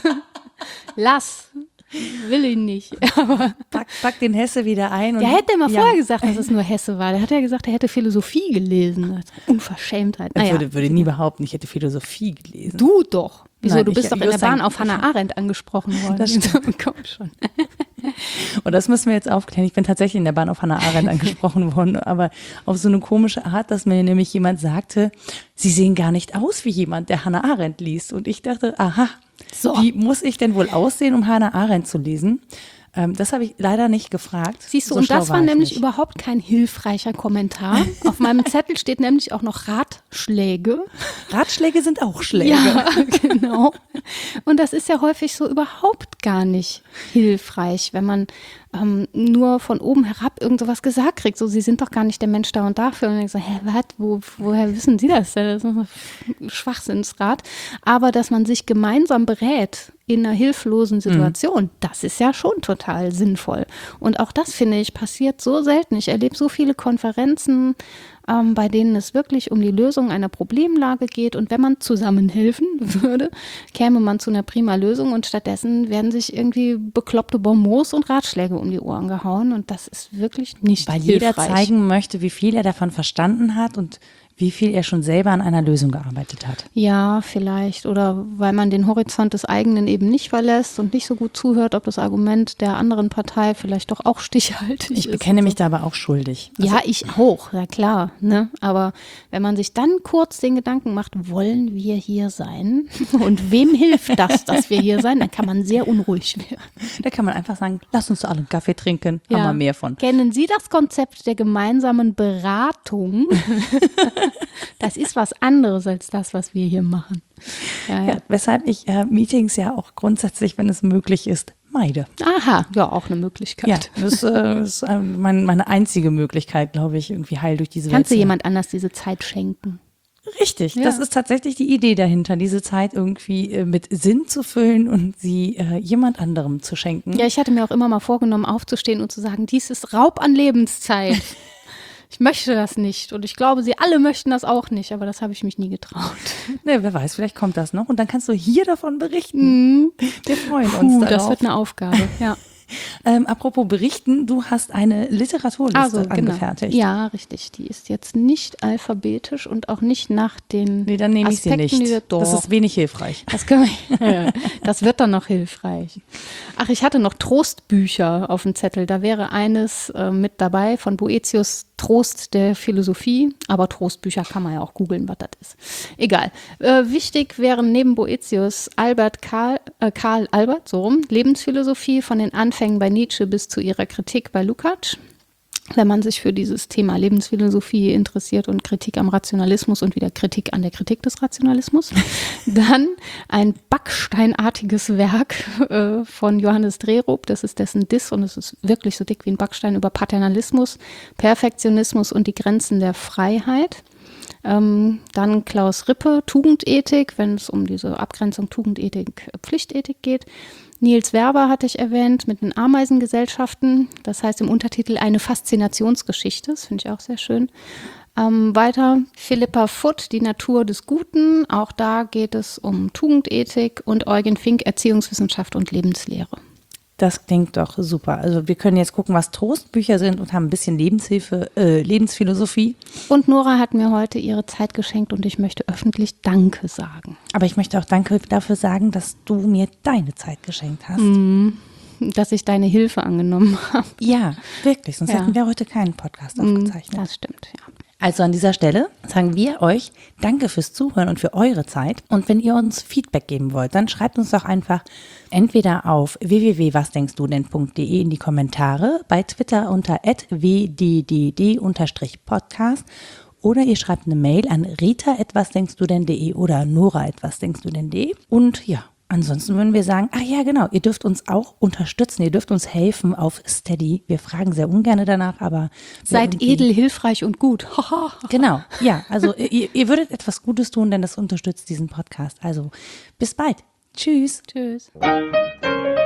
lass. Will ihn nicht. Aber pack den Hesse wieder ein. Der hätte mal vorher gesagt, dass es nur Hesse war. Der hat ja gesagt, er hätte Philosophie gelesen. Unverschämtheit. Ich würde nie behaupten, ich hätte Philosophie gelesen. Du doch. Wieso? Nein, du bist doch in der Bahn auf Hannah Arendt angesprochen worden. Das stimmt. Komm schon. Und das müssen wir jetzt aufklären. Ich bin tatsächlich in der Bahn auf Hannah Arendt angesprochen worden, aber auf so eine komische Art, dass mir nämlich jemand sagte, Sie sehen gar nicht aus wie jemand, der Hannah Arendt liest. Und ich dachte, aha, wie muss ich denn wohl aussehen, um Hannah Arendt zu lesen? Das habe ich leider nicht gefragt. Siehst du, so und das war nämlich überhaupt kein hilfreicher Kommentar. Auf meinem Zettel steht nämlich auch noch Ratschläge. Ratschläge sind auch Schläge. Ja, genau. Und das ist ja häufig so überhaupt gar nicht hilfreich, wenn man nur von oben herab irgend sowas gesagt kriegt. So, Sie sind doch gar nicht der Mensch da und dafür. Und ich so, woher wissen Sie das? Das ist ein Schwachsinnsrat. Aber dass man sich gemeinsam berät in einer hilflosen Situation, das ist ja schon total sinnvoll. Und auch das, finde ich, passiert so selten. Ich erlebe so viele Konferenzen, bei denen es wirklich um die Lösung einer Problemlage geht. Und wenn man zusammenhelfen würde, käme man zu einer prima Lösung. Und stattdessen werden sich irgendwie bekloppte Bonmots und Ratschläge um die Ohren gehauen. Und das ist wirklich nicht Weil hilfreich. jeder zeigen möchte, wie viel er davon verstanden hat und wie viel er schon selber an einer Lösung gearbeitet hat. Ja, vielleicht. Oder weil man den Horizont des eigenen eben nicht verlässt und nicht so gut zuhört, ob das Argument der anderen Partei vielleicht doch auch stichhaltig ist. Ich bekenne mich da aber auch schuldig. Ja, ich auch, ja klar. Ne? Aber wenn man sich dann kurz den Gedanken macht, wollen wir hier sein? Und wem hilft das, dass wir hier sein? Dann kann man sehr unruhig werden. Da kann man einfach sagen, lass uns doch alle einen Kaffee trinken, haben wir mehr von. Kennen Sie das Konzept der gemeinsamen Beratung? Das ist was anderes als das, was wir hier machen. Ja, weshalb ich Meetings ja auch grundsätzlich, wenn es möglich ist, meide. Aha, ja, auch eine Möglichkeit. Ja, das ist meine einzige Möglichkeit, glaube ich, irgendwie heil durch diese Welt. Kannst du jemand anders diese Zeit schenken? Richtig, das ist tatsächlich die Idee dahinter, diese Zeit irgendwie mit Sinn zu füllen und sie jemand anderem zu schenken. Ja, ich hatte mir auch immer mal vorgenommen, aufzustehen und zu sagen, dies ist Raub an Lebenszeit. Ich möchte das nicht und ich glaube, sie alle möchten das auch nicht, aber das habe ich mich nie getraut. Ne, wer weiß, vielleicht kommt das noch und dann kannst du hier davon berichten. Wir freuen uns darauf. Das wird eine Aufgabe, ja. Apropos berichten, du hast eine Literaturliste angefertigt. Genau. Ja, richtig. Die ist jetzt nicht alphabetisch und auch nicht nach den Nee, dann nehme ich sie Aspekten, nicht. Das ist wenig hilfreich. Das wird dann noch hilfreich. Ach, ich hatte noch Trostbücher auf dem Zettel. Da wäre eines mit dabei von Boëthius, Trost der Philosophie. Aber Trostbücher kann man ja auch googeln, was das ist. Egal. Wichtig wären neben Boëthius Karl Albert, so rum, Lebensphilosophie von den Anfängen bei Nietzsche bis zu ihrer Kritik bei Lukács. Wenn man sich für dieses Thema Lebensphilosophie interessiert und Kritik am Rationalismus und wieder Kritik an der Kritik des Rationalismus. Dann ein backsteinartiges Werk von Johannes Drerup, das ist dessen Diss und es ist wirklich so dick wie ein Backstein über Paternalismus, Perfektionismus und die Grenzen der Freiheit. Dann Klaus Rippe, Tugendethik, wenn es um diese Abgrenzung Tugendethik, Pflichtethik geht. Niels Werber hatte ich erwähnt mit den Ameisengesellschaften, das heißt im Untertitel eine Faszinationsgeschichte, das finde ich auch sehr schön. Weiter Philippa Foot, die Natur des Guten, auch da geht es um Tugendethik und Eugen Fink, Erziehungswissenschaft und Lebenslehre. Das klingt doch super. Also wir können jetzt gucken, was Trostbücher sind und haben ein bisschen Lebensphilosophie. Und Nora hat mir heute ihre Zeit geschenkt und ich möchte öffentlich Danke sagen. Aber ich möchte auch Danke dafür sagen, dass du mir deine Zeit geschenkt hast. Dass ich deine Hilfe angenommen habe. Ja, wirklich. Sonst hätten wir heute keinen Podcast aufgezeichnet. Das stimmt, ja. Also an dieser Stelle sagen wir euch Danke fürs Zuhören und für eure Zeit. Und wenn ihr uns Feedback geben wollt, dann schreibt uns doch einfach entweder auf www.wasdenkstudenn.de in die Kommentare, bei Twitter unter @wddd_podcast oder ihr schreibt eine Mail an rita@wasdenkstudenn.de oder nora@wasdenkstudenn.de. Und ja, ansonsten würden wir sagen, ach ja, genau, ihr dürft uns auch unterstützen, ihr dürft uns helfen auf Steady. Wir fragen sehr ungern danach, aber seid edel, hilfreich und gut. Genau, ja, also ihr würdet etwas Gutes tun, denn das unterstützt diesen Podcast. Also bis bald. Tschüss. Tschüss.